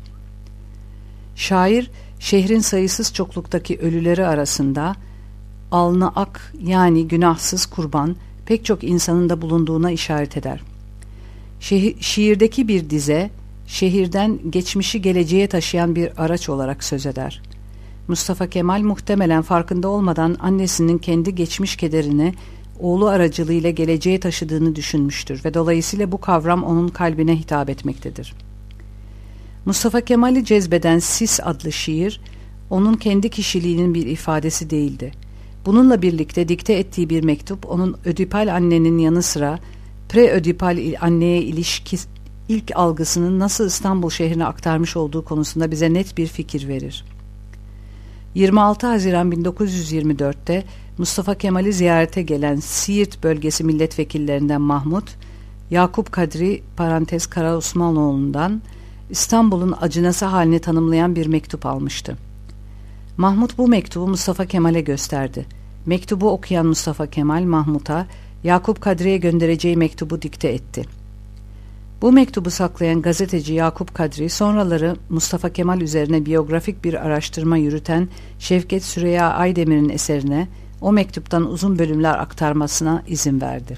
Şair, şehrin sayısız çokluktaki ölüleri arasında alnı ak yani günahsız kurban pek çok insanın da bulunduğuna işaret eder. Şi- şiirdeki bir dize, şehirden geçmişi geleceğe taşıyan bir araç olarak söz eder. Mustafa Kemal muhtemelen farkında olmadan annesinin kendi geçmiş kederini oğlu aracılığıyla geleceğe taşıdığını düşünmüştür ve dolayısıyla bu kavram onun kalbine hitap etmektedir. Mustafa Kemal'i cezbeden Sis adlı şiir, onun kendi kişiliğinin bir ifadesi değildi. Bununla birlikte dikte ettiği bir mektup, onun ödipal annenin yanı sıra pre-ödipal anneye ilişki ilk algısının nasıl İstanbul şehrine aktarmış olduğu konusunda bize net bir fikir verir. yirmi altı Haziran bin dokuz yüz yirmi dört'te Mustafa Kemal'i ziyarete gelen Siirt bölgesi milletvekillerinden Mahmut, Yakup Kadri parantez Karaosmanoğlu'ndan İstanbul'un acınası halini tanımlayan bir mektup almıştı. Mahmut bu mektubu Mustafa Kemal'e gösterdi. Mektubu okuyan Mustafa Kemal, Mahmut'a Yakup Kadri'ye göndereceği mektubu dikte etti. Bu mektubu saklayan gazeteci Yakup Kadri, sonraları Mustafa Kemal üzerine biyografik bir araştırma yürüten Şevket Süreyya Aydemir'in eserine o mektuptan uzun bölümler aktarmasına izin verdi.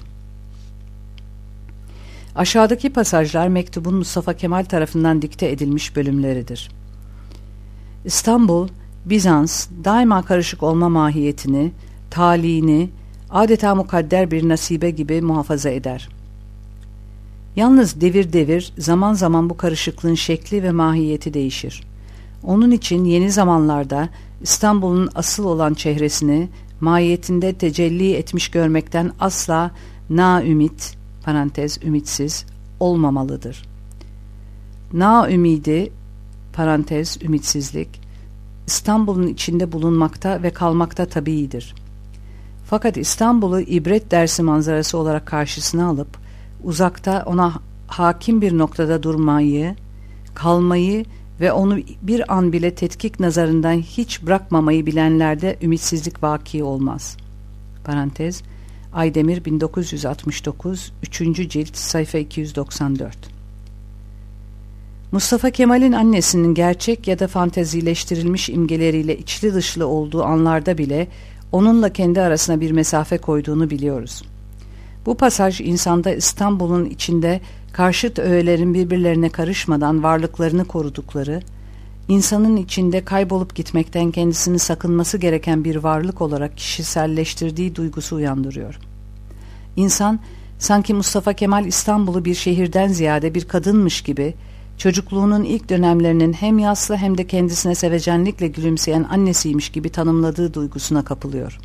Aşağıdaki pasajlar mektubun Mustafa Kemal tarafından dikte edilmiş bölümleridir. İstanbul, Bizans, daima karışık olma mahiyetini, talihini, adeta mukadder bir nasibe gibi muhafaza eder. Yalnız devir devir, zaman zaman bu karışıklığın şekli ve mahiyeti değişir. Onun için yeni zamanlarda İstanbul'un asıl olan çehresini mahiyetinde tecelli etmiş görmekten asla na-ümit, parantez ümitsiz, olmamalıdır. Na-ümidi, parantez ümitsizlik, İstanbul'un içinde bulunmakta ve kalmakta tabiidir. Fakat İstanbul'u ibret dersi manzarası olarak karşısına alıp, uzakta ona hakim bir noktada durmayı, kalmayı ve onu bir an bile tetkik nazarından hiç bırakmamayı bilenlerde ümitsizlik vaki olmaz. Parantez, Aydemir bin dokuz yüz altmış dokuz, üçüncü cilt, sayfa iki yüz doksan dört. Mustafa Kemal'in annesinin gerçek ya da fantezileştirilmiş imgeleriyle içli dışlı olduğu anlarda bile onunla kendi arasına bir mesafe koyduğunu biliyoruz. Bu pasaj insanda İstanbul'un içinde karşıt öğelerin birbirlerine karışmadan varlıklarını korudukları, insanın içinde kaybolup gitmekten kendisini sakınması gereken bir varlık olarak kişiselleştirdiği duygusu uyandırıyor. İnsan, sanki Mustafa Kemal İstanbul'u bir şehirden ziyade bir kadınmış gibi, çocukluğunun ilk dönemlerinin hem yaslı hem de kendisine sevecenlikle gülümseyen annesiymiş gibi tanımladığı duygusuna kapılıyor.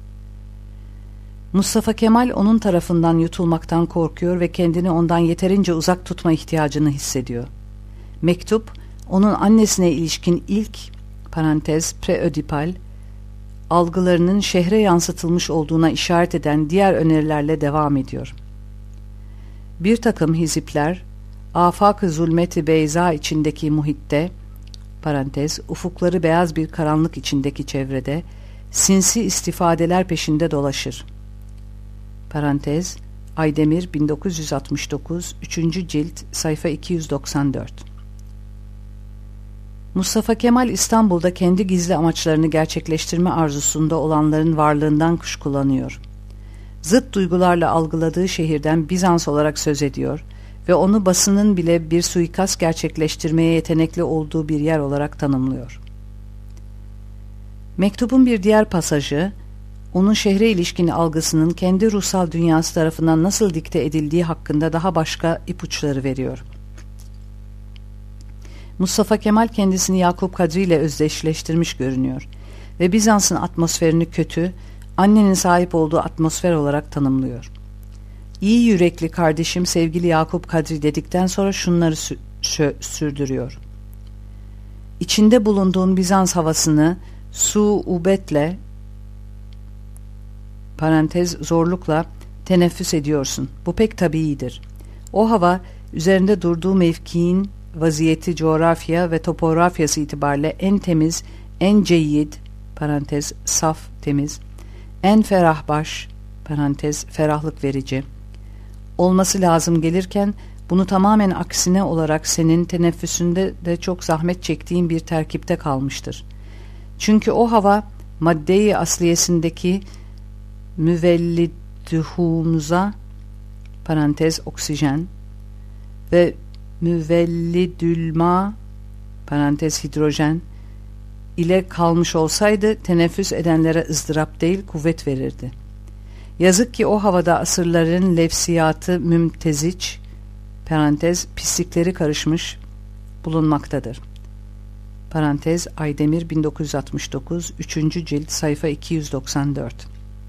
Mustafa Kemal onun tarafından yutulmaktan korkuyor ve kendini ondan yeterince uzak tutma ihtiyacını hissediyor. Mektup, onun annesine ilişkin ilk, parantez preödipal, algılarının şehre yansıtılmış olduğuna işaret eden diğer önerilerle devam ediyor. Bir takım hizipler, afak-ı zulmet-i beyza içindeki muhitte, parantez, ufukları beyaz bir karanlık içindeki çevrede, sinsi istifadeler peşinde dolaşır. Parantez, Aydemir bin dokuz yüz altmış dokuz, üçüncü cilt, sayfa iki yüz doksan dört. Mustafa Kemal İstanbul'da kendi gizli amaçlarını gerçekleştirme arzusunda olanların varlığından kuşkulanıyor. Zıt duygularla algıladığı şehirden Bizans olarak söz ediyor ve onu basının bile bir suikast gerçekleştirmeye yetenekli olduğu bir yer olarak tanımlıyor. Mektubun bir diğer pasajı, onun şehre ilişkin algısının kendi ruhsal dünyası tarafından nasıl dikte edildiği hakkında daha başka ipuçları veriyor. Mustafa Kemal kendisini Yakup Kadri ile özdeşleştirmiş görünüyor ve Bizans'ın atmosferini kötü, annenin sahip olduğu atmosfer olarak tanımlıyor. İyi yürekli kardeşim sevgili Yakup Kadri dedikten sonra şunları sü- sü- sürdürüyor. İçinde bulunduğun Bizans havasını su-ubetle, parantez zorlukla teneffüs ediyorsun. Bu pek tabiidir. O hava üzerinde durduğu mevkiin vaziyeti, coğrafya ve topografyası itibariyle en temiz, en ceyyid, parantez saf, temiz, en ferahbaş, parantez ferahlık verici olması lazım gelirken bunu tamamen aksine olarak senin teneffüsünde de çok zahmet çektiğin bir terkipte kalmıştır. Çünkü o hava madde-i asliyesindeki müvellidühumuza, parantez oksijen ve müvellidülma, parantez hidrojen ile kalmış olsaydı teneffüs edenlere ızdırap değil kuvvet verirdi. Yazık ki o havada asırların lefsiyatı mümteziç, parantez pislikleri karışmış bulunmaktadır. Parantez Aydemir bin dokuz yüz altmış dokuz üçüncü cilt sayfa iki yüz doksan dört.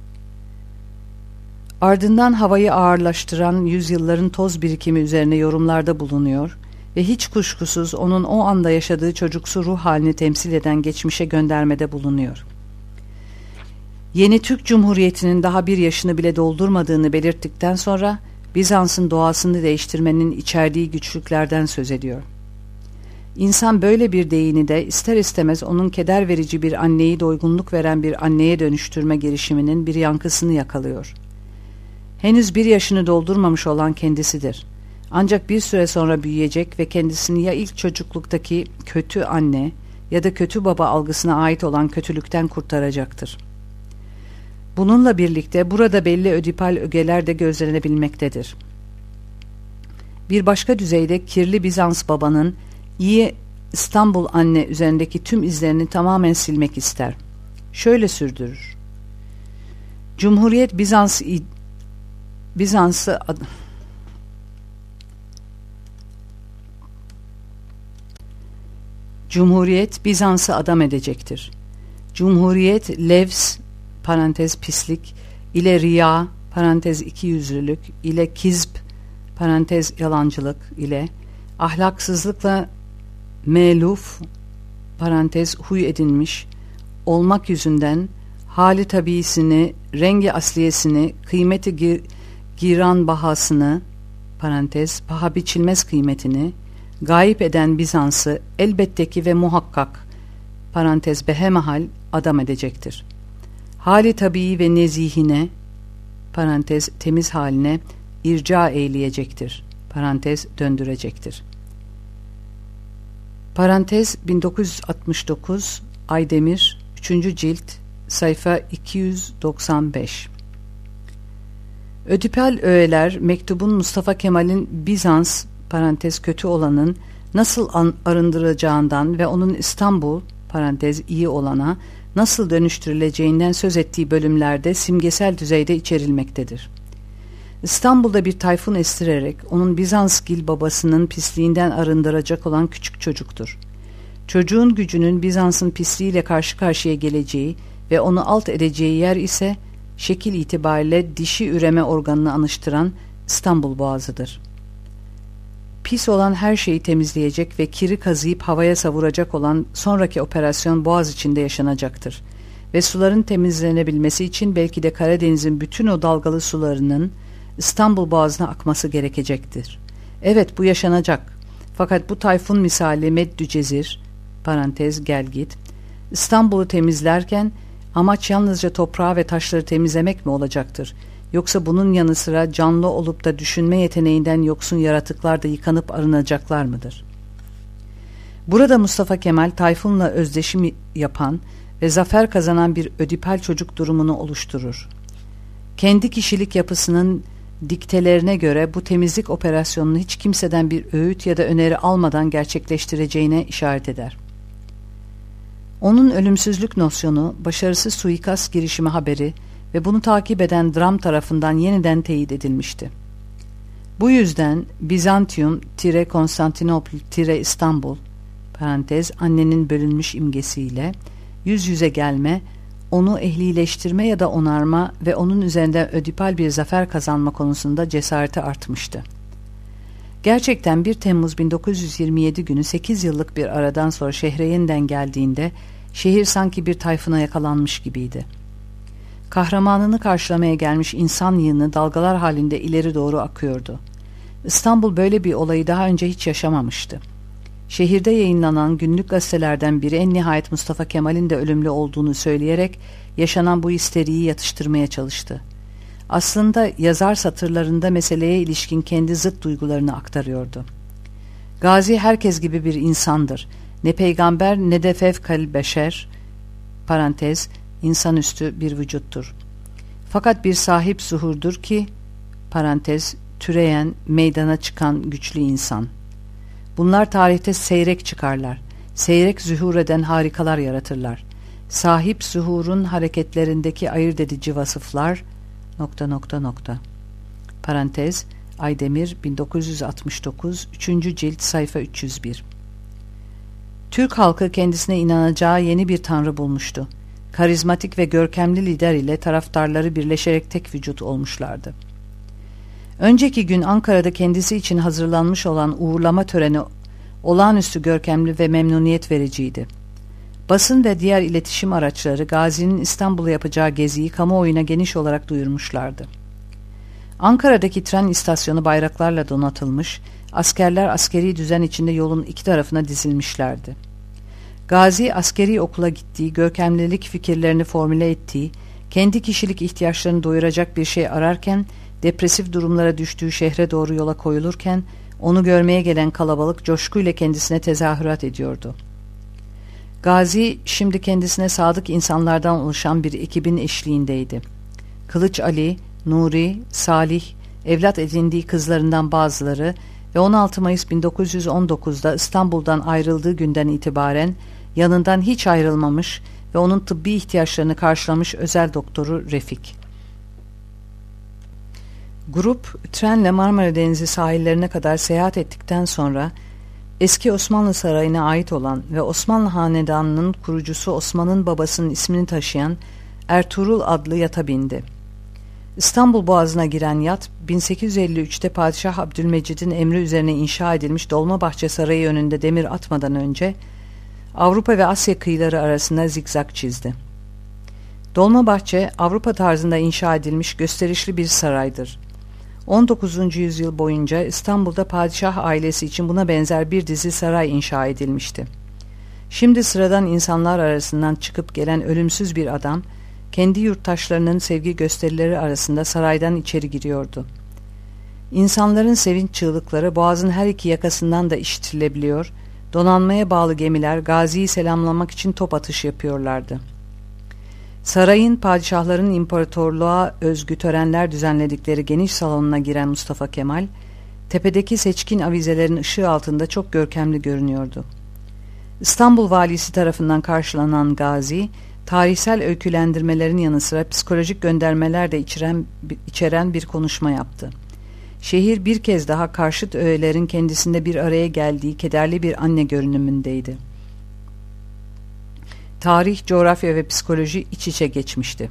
Ardından havayı ağırlaştıran yüzyılların toz birikimi üzerine yorumlarda bulunuyor ve hiç kuşkusuz onun o anda yaşadığı çocuksu ruh halini temsil eden geçmişe göndermede bulunuyor. Yeni Türk Cumhuriyeti'nin daha bir yaşını bile doldurmadığını belirttikten sonra Bizans'ın doğasını değiştirmenin içerdiği güçlüklerden söz ediyor. İnsan böyle bir değini de ister istemez onun keder verici bir anneyi doygunluk veren bir anneye dönüştürme girişiminin bir yankısını yakalıyor. Henüz bir yaşını doldurmamış olan kendisidir. Ancak bir süre sonra büyüyecek ve kendisini ya ilk çocukluktaki kötü anne ya da kötü baba algısına ait olan kötülükten kurtaracaktır. Bununla birlikte burada belli ödipal ögeler de gözlenebilmektedir. Bir başka düzeyde kirli Bizans babanın iyi İstanbul anne üzerindeki tüm izlerini tamamen silmek ister. Şöyle sürdürür. Cumhuriyet Bizans Bizans'ı Cumhuriyet Bizans'ı adam edecektir. Cumhuriyet levs, parantez pislik, ile riya, parantez ikiyüzlülük, ile kizb, parantez yalancılık, ile ahlaksızlıkla meluf, parantez huy edinmiş olmak yüzünden hali tabiisini, rengi asliyesini, kıymeti gir, giran bahasını, parantez paha biçilmez kıymetini gayip eden Bizans'ı elbette ki ve muhakkak, parantez behemahal adam edecektir. Hali tabii ve nezihine, parantez temiz haline irca eyleyecektir, parantez döndürecektir. Parantez bin dokuz yüz altmış dokuz Aydemir üçüncü cilt sayfa iki yüz doksan beş. Ödipal öğeler mektubun Mustafa Kemal'in Bizans, parantez kötü olanın nasıl arındıracağından ve onun İstanbul, parantez iyi olana nasıl dönüştürüleceğinden söz ettiği bölümlerde simgesel düzeyde içerilmektedir. İstanbul'da bir tayfun estirerek onun Bizansgil babasının pisliğinden arındıracak olan küçük çocuktur. Çocuğun gücünün Bizans'ın pisliğiyle karşı karşıya geleceği ve onu alt edeceği yer ise şekil itibariyle dişi üreme organını anıştıran İstanbul Boğazı'dır. Pis olan her şeyi temizleyecek ve kiri kazıyıp havaya savuracak olan sonraki operasyon Boğaz içinde yaşanacaktır. Ve suların temizlenebilmesi için belki de Karadeniz'in bütün o dalgalı sularının İstanbul Boğazı'na akması gerekecektir. Evet, bu yaşanacak. Fakat bu tayfun misali Meddü Cezir, parantez gel git, İstanbul'u temizlerken amaç yalnızca toprağı ve taşları temizlemek mi olacaktır? Yoksa bunun yanı sıra canlı olup da düşünme yeteneğinden yoksun yaratıklar da yıkanıp arınacaklar mıdır? Burada Mustafa Kemal tayfunla özdeşim yapan ve zafer kazanan bir ödipal çocuk durumunu oluşturur. Kendi kişilik yapısının diktelerine göre bu temizlik operasyonunu hiç kimseden bir öğüt ya da öneri almadan gerçekleştireceğine işaret eder. Onun ölümsüzlük nosyonu, başarısız suikast girişimi haberi ve bunu takip eden dram tarafından yeniden teyit edilmişti. Bu yüzden Bizantium-Konstantinopl-İstanbul, parantez annenin bölünmüş imgesiyle yüz yüze gelme, onu ehlileştirme ya da onarma ve onun üzerinde ödipal bir zafer kazanma konusunda cesareti artmıştı. Gerçekten bir Temmuz bin dokuz yüz yirmi yedi günü sekiz yıllık bir aradan sonra şehre yeniden geldiğinde şehir sanki bir tayfuna yakalanmış gibiydi. Kahramanını karşılamaya gelmiş insan yığını dalgalar halinde ileri doğru akıyordu. İstanbul böyle bir olayı daha önce hiç yaşamamıştı. Şehirde yayınlanan günlük gazetelerden biri en nihayet Mustafa Kemal'in de ölümlü olduğunu söyleyerek yaşanan bu histeriyi yatıştırmaya çalıştı. Aslında yazar satırlarında meseleye ilişkin kendi zıt duygularını aktarıyordu. Gazi herkes gibi bir insandır. Ne peygamber ne de fevkal beşer, parantez, insanüstü bir vücuttur. Fakat bir sahip zuhurdur ki, parantez, türeyen, meydana çıkan güçlü insan. Bunlar tarihte seyrek çıkarlar. Seyrek zuhur eden harikalar yaratırlar. Sahip zuhurun hareketlerindeki ayırt edici vasıflar, nokta nokta nokta. Parantez, Aydemir bin dokuz yüz altmış dokuz, üçüncü cilt sayfa üç yüz bir. Türk halkı kendisine inanacağı yeni bir tanrı bulmuştu. Karizmatik ve görkemli lider ile taraftarları birleşerek tek vücut olmuşlardı. Önceki gün Ankara'da kendisi için hazırlanmış olan uğurlama töreni olağanüstü görkemli ve memnuniyet vericiydi. Basın ve diğer iletişim araçları Gazi'nin İstanbul'a yapacağı geziyi kamuoyuna geniş olarak duyurmuşlardı. Ankara'daki tren istasyonu bayraklarla donatılmış, askerler askeri düzen içinde yolun iki tarafına dizilmişlerdi. Gazi askeri okula gittiği, görkemlilik fikirlerini formüle ettiği, kendi kişilik ihtiyaçlarını doyuracak bir şey ararken, depresif durumlara düştüğü şehre doğru yola koyulurken, onu görmeye gelen kalabalık coşkuyla kendisine tezahürat ediyordu. Gazi şimdi kendisine sadık insanlardan oluşan bir ekibin eşliğindeydi. Kılıç Ali, Nuri, Salih, evlat edindiği kızlarından bazıları ve on altı Mayıs bin dokuz yüz on dokuz'da İstanbul'dan ayrıldığı günden itibaren yanından hiç ayrılmamış ve onun tıbbi ihtiyaçlarını karşılamış özel doktoru Refik. Grup trenle Marmara Denizi sahillerine kadar seyahat ettikten sonra eski Osmanlı Sarayı'na ait olan ve Osmanlı Hanedanı'nın kurucusu Osman'ın babasının ismini taşıyan Ertuğrul adlı yata bindi. İstanbul Boğazı'na giren yat bin sekiz yüz elli üç'te Padişah Abdülmecid'in emri üzerine inşa edilmiş Dolmabahçe Sarayı önünde demir atmadan önce Avrupa ve Asya kıyıları arasında zikzak çizdi. Dolmabahçe Avrupa tarzında inşa edilmiş gösterişli bir saraydır. on dokuzuncu yüzyıl boyunca İstanbul'da padişah ailesi için buna benzer bir dizi saray inşa edilmişti. Şimdi sıradan insanlar arasından çıkıp gelen ölümsüz bir adam, kendi yurttaşlarının sevgi gösterileri arasında saraydan içeri giriyordu. İnsanların sevinç çığlıkları boğazın her iki yakasından da işitilebiliyor, donanmaya bağlı gemiler Gazi'yi selamlamak için top atış yapıyorlardı. Sarayın padişahların imparatorluğa özgü törenler düzenledikleri geniş salonuna giren Mustafa Kemal, tepedeki seçkin avizelerin ışığı altında çok görkemli görünüyordu. İstanbul valisi tarafından karşılanan Gazi, tarihsel öykülendirmelerin yanı sıra psikolojik göndermeler de içeren, içeren bir konuşma yaptı. Şehir bir kez daha karşıt öğelerin kendisinde bir araya geldiği kederli bir anne görünümündeydi. Tarih, coğrafya ve psikoloji iç içe geçmişti.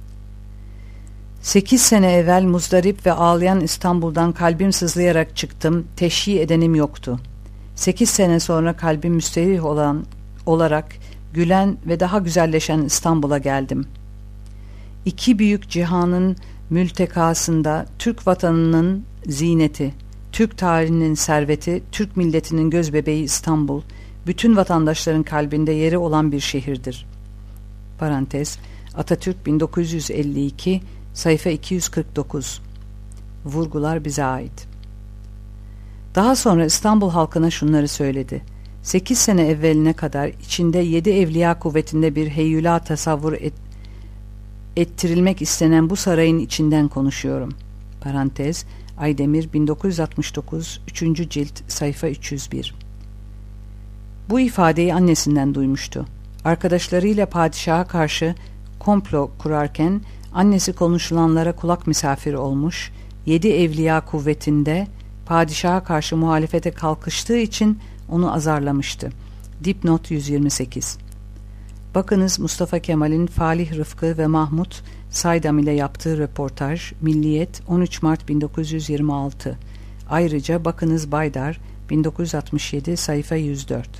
Sekiz sene evvel muzdarip ve ağlayan İstanbul'dan kalbim sızlayarak çıktım, teşhi edenim yoktu. Sekiz sene sonra kalbim müsterih olan olarak gülen ve daha güzelleşen İstanbul'a geldim. İki büyük cihanın mültekasında Türk vatanının zineti, Türk tarihinin serveti, Türk milletinin gözbebeği İstanbul, bütün vatandaşların kalbinde yeri olan bir şehirdir. Parantez, Atatürk bin dokuz yüz elli iki, sayfa iki yüz kırk dokuz. Vurgular bize ait. Daha sonra İstanbul halkına şunları söyledi. Sekiz sene evveline kadar içinde yedi evliya kuvvetinde bir heyyula tasavvur et, ettirilmek istenen bu sarayın içinden konuşuyorum. Parantez, Aydemir bin dokuz yüz altmış dokuz, üçüncü cilt, sayfa üç yüz bir. Bu ifadeyi annesinden duymuştu. Arkadaşlarıyla padişaha karşı komplo kurarken annesi konuşulanlara kulak misafiri olmuş, yedi evliya kuvvetinde padişaha karşı muhalefete kalkıştığı için onu azarlamıştı. Dipnot yüz yirmi sekiz. Bakınız Mustafa Kemal'in Falih Rıfkı ve Mahmut Saydam ile yaptığı röportaj, Milliyet on üç Mart bin dokuz yüz yirmi altı. Ayrıca bakınız Baydar bin dokuz yüz altmış yedi sayfa yüz dört.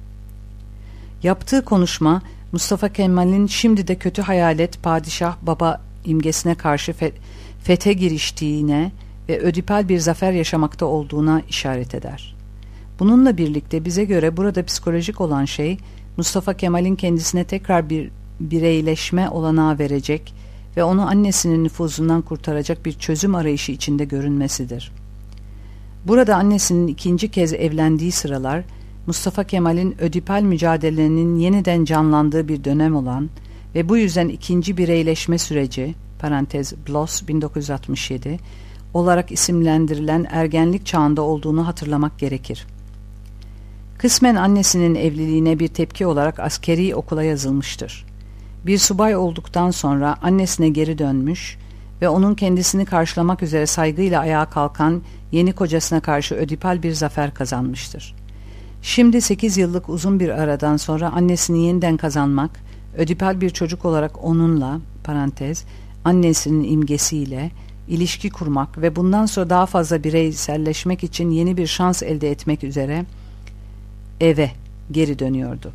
Yaptığı konuşma Mustafa Kemal'in şimdi de kötü hayalet padişah baba imgesine karşı fe fethe giriştiğine ve ödipal bir zafer yaşamakta olduğuna işaret eder. Bununla birlikte bize göre burada psikolojik olan şey Mustafa Kemal'in kendisine tekrar bir bireyleşme olanağı verecek ve onu annesinin nüfuzundan kurtaracak bir çözüm arayışı içinde görünmesidir. Burada annesinin ikinci kez evlendiği sıralar Mustafa Kemal'in ödipal mücadelenin yeniden canlandığı bir dönem olan ve bu yüzden ikinci bireyleşme süreci parantez Bloss bin dokuz yüz altmış yedi olarak isimlendirilen ergenlik çağında olduğunu hatırlamak gerekir. Kısmen annesinin evliliğine bir tepki olarak askeri okula yazılmıştır. Bir subay olduktan sonra annesine geri dönmüş ve onun kendisini karşılamak üzere saygıyla ayağa kalkan yeni kocasına karşı ödipal bir zafer kazanmıştır. Şimdi sekiz yıllık uzun bir aradan sonra annesini yeniden kazanmak, ödipal bir çocuk olarak onunla parantez annesinin imgesiyle ilişki kurmak ve bundan sonra daha fazla bireyselleşmek için yeni bir şans elde etmek üzere eve geri dönüyordu.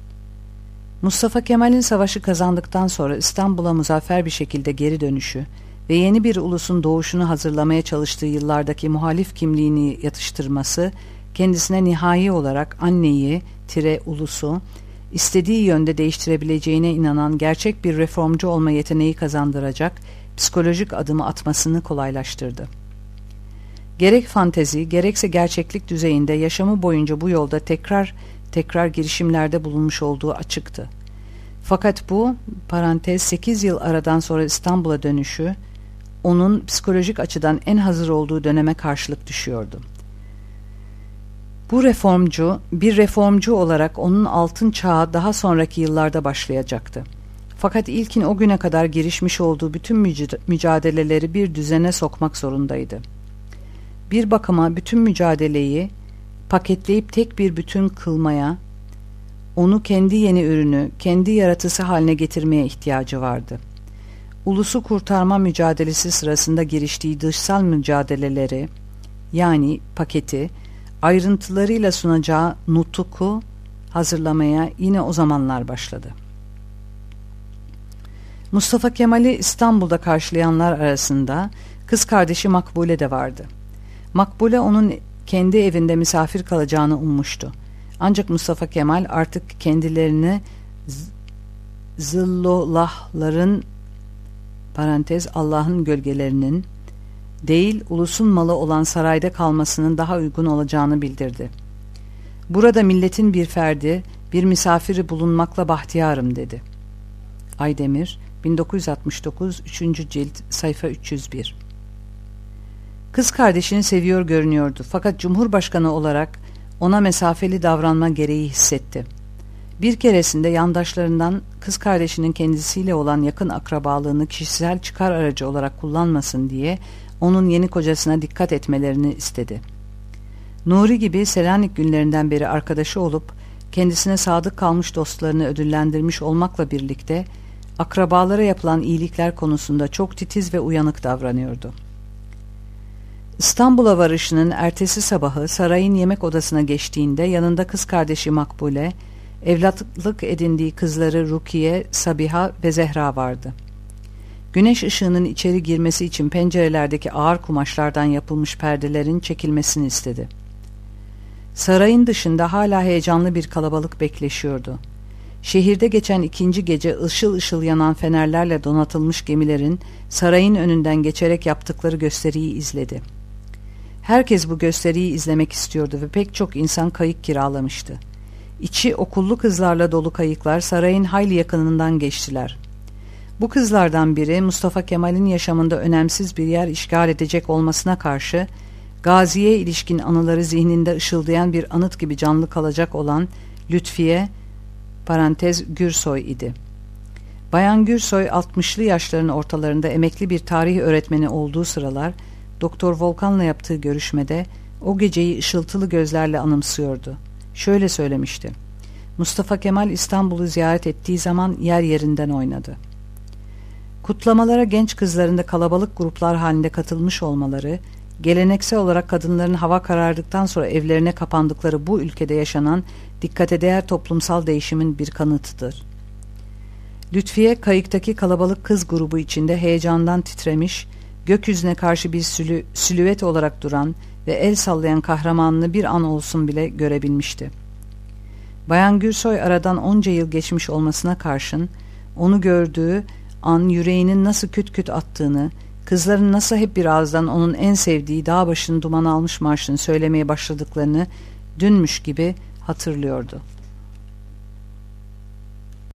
Mustafa Kemal'in savaşı kazandıktan sonra İstanbul'a muzaffer bir şekilde geri dönüşü ve yeni bir ulusun doğuşunu hazırlamaya çalıştığı yıllardaki muhalif kimliğini yatıştırması kendisine nihai olarak anneyi, tire ulusu, istediği yönde değiştirebileceğine inanan gerçek bir reformcu olma yeteneği kazandıracak psikolojik adımı atmasını kolaylaştırdı. Gerek fantezi, gerekse gerçeklik düzeyinde yaşamı boyunca bu yolda tekrar tekrar girişimlerde bulunmuş olduğu açıktı. Fakat bu, parantez sekiz yıl aradan sonra İstanbul'a dönüşü, onun psikolojik açıdan en hazır olduğu döneme karşılık düşüyordu. Bu reformcu, bir reformcu olarak onun altın çağı daha sonraki yıllarda başlayacaktı. Fakat ilkin o güne kadar girişmiş olduğu bütün mücadeleleri bir düzene sokmak zorundaydı. Bir bakıma bütün mücadeleyi paketleyip tek bir bütün kılmaya, onu kendi yeni ürünü, kendi yaratısı haline getirmeye ihtiyacı vardı. Ulusu kurtarma mücadelesi sırasında giriştiği dışsal mücadeleleri, yani paketi, ayrıntılarıyla sunacağı nutuku hazırlamaya yine o zamanlar başladı. Mustafa Kemal'i İstanbul'da karşılayanlar arasında kız kardeşi Makbule de vardı. Makbule onun kendi evinde misafir kalacağını ummuştu. Ancak Mustafa Kemal artık kendilerini zillullahların parantez Allah'ın gölgelerinin değil ulusun malı olan sarayda kalmasının daha uygun olacağını bildirdi. Burada milletin bir ferdi, bir misafiri bulunmakla bahtiyarım dedi. Aydemir bin dokuz yüz altmış dokuz üçüncü cilt sayfa üç yüz bir. Kız kardeşini seviyor görünüyordu fakat Cumhurbaşkanı olarak ona mesafeli davranma gereği hissetti. Bir keresinde yandaşlarından kız kardeşinin kendisiyle olan yakın akrabalığını kişisel çıkar aracı olarak kullanmasın diye onun yeni kocasına dikkat etmelerini istedi. Nuri gibi Selanik günlerinden beri arkadaşı olup kendisine sadık kalmış dostlarını ödüllendirmiş olmakla birlikte akrabalara yapılan iyilikler konusunda çok titiz ve uyanık davranıyordu. İstanbul'a varışının ertesi sabahı sarayın yemek odasına geçtiğinde yanında kız kardeşi Makbule, evlatlık edindiği kızları Rukiye, Sabiha ve Zehra vardı. Güneş ışığının içeri girmesi için pencerelerdeki ağır kumaşlardan yapılmış perdelerin çekilmesini istedi. Sarayın dışında hala heyecanlı bir kalabalık bekleşiyordu. Şehirde geçen ikinci gece ışıl ışıl yanan fenerlerle donatılmış gemilerin sarayın önünden geçerek yaptıkları gösteriyi izledi. Herkes bu gösteriyi izlemek istiyordu ve pek çok insan kayık kiralamıştı. İçi okullu kızlarla dolu kayıklar sarayın hayli yakınından geçtiler. Bu kızlardan biri Mustafa Kemal'in yaşamında önemsiz bir yer işgal edecek olmasına karşı Gazi'ye ilişkin anıları zihninde ışıldayan bir anıt gibi canlı kalacak olan Lütfiye parantez Gürsoy idi. Bayan Gürsoy altmışlı yaşların ortalarında emekli bir tarih öğretmeni olduğu sıralar Doktor Volkan'la yaptığı görüşmede o geceyi ışıltılı gözlerle anımsıyordu. Şöyle söylemişti: Mustafa Kemal İstanbul'u ziyaret ettiği zaman yer yerinden oynadı. Kutlamalara genç kızların da kalabalık gruplar halinde katılmış olmaları, geleneksel olarak kadınların hava karardıktan sonra evlerine kapandıkları bu ülkede yaşanan dikkate değer toplumsal değişimin bir kanıtıdır. Lütfiye, kayıktaki kalabalık kız grubu içinde heyecandan titremiş, gökyüzüne karşı bir sülü, silüet olarak duran ve el sallayan kahramanını bir an olsun bile görebilmişti. Bayan Gürsoy aradan onca yıl geçmiş olmasına karşın, onu gördüğü an yüreğinin nasıl küt küt attığını, kızların nasıl hep bir ağızdan onun en sevdiği dağ başının duman almış marşını söylemeye başladıklarını dünmüş gibi hatırlıyordu.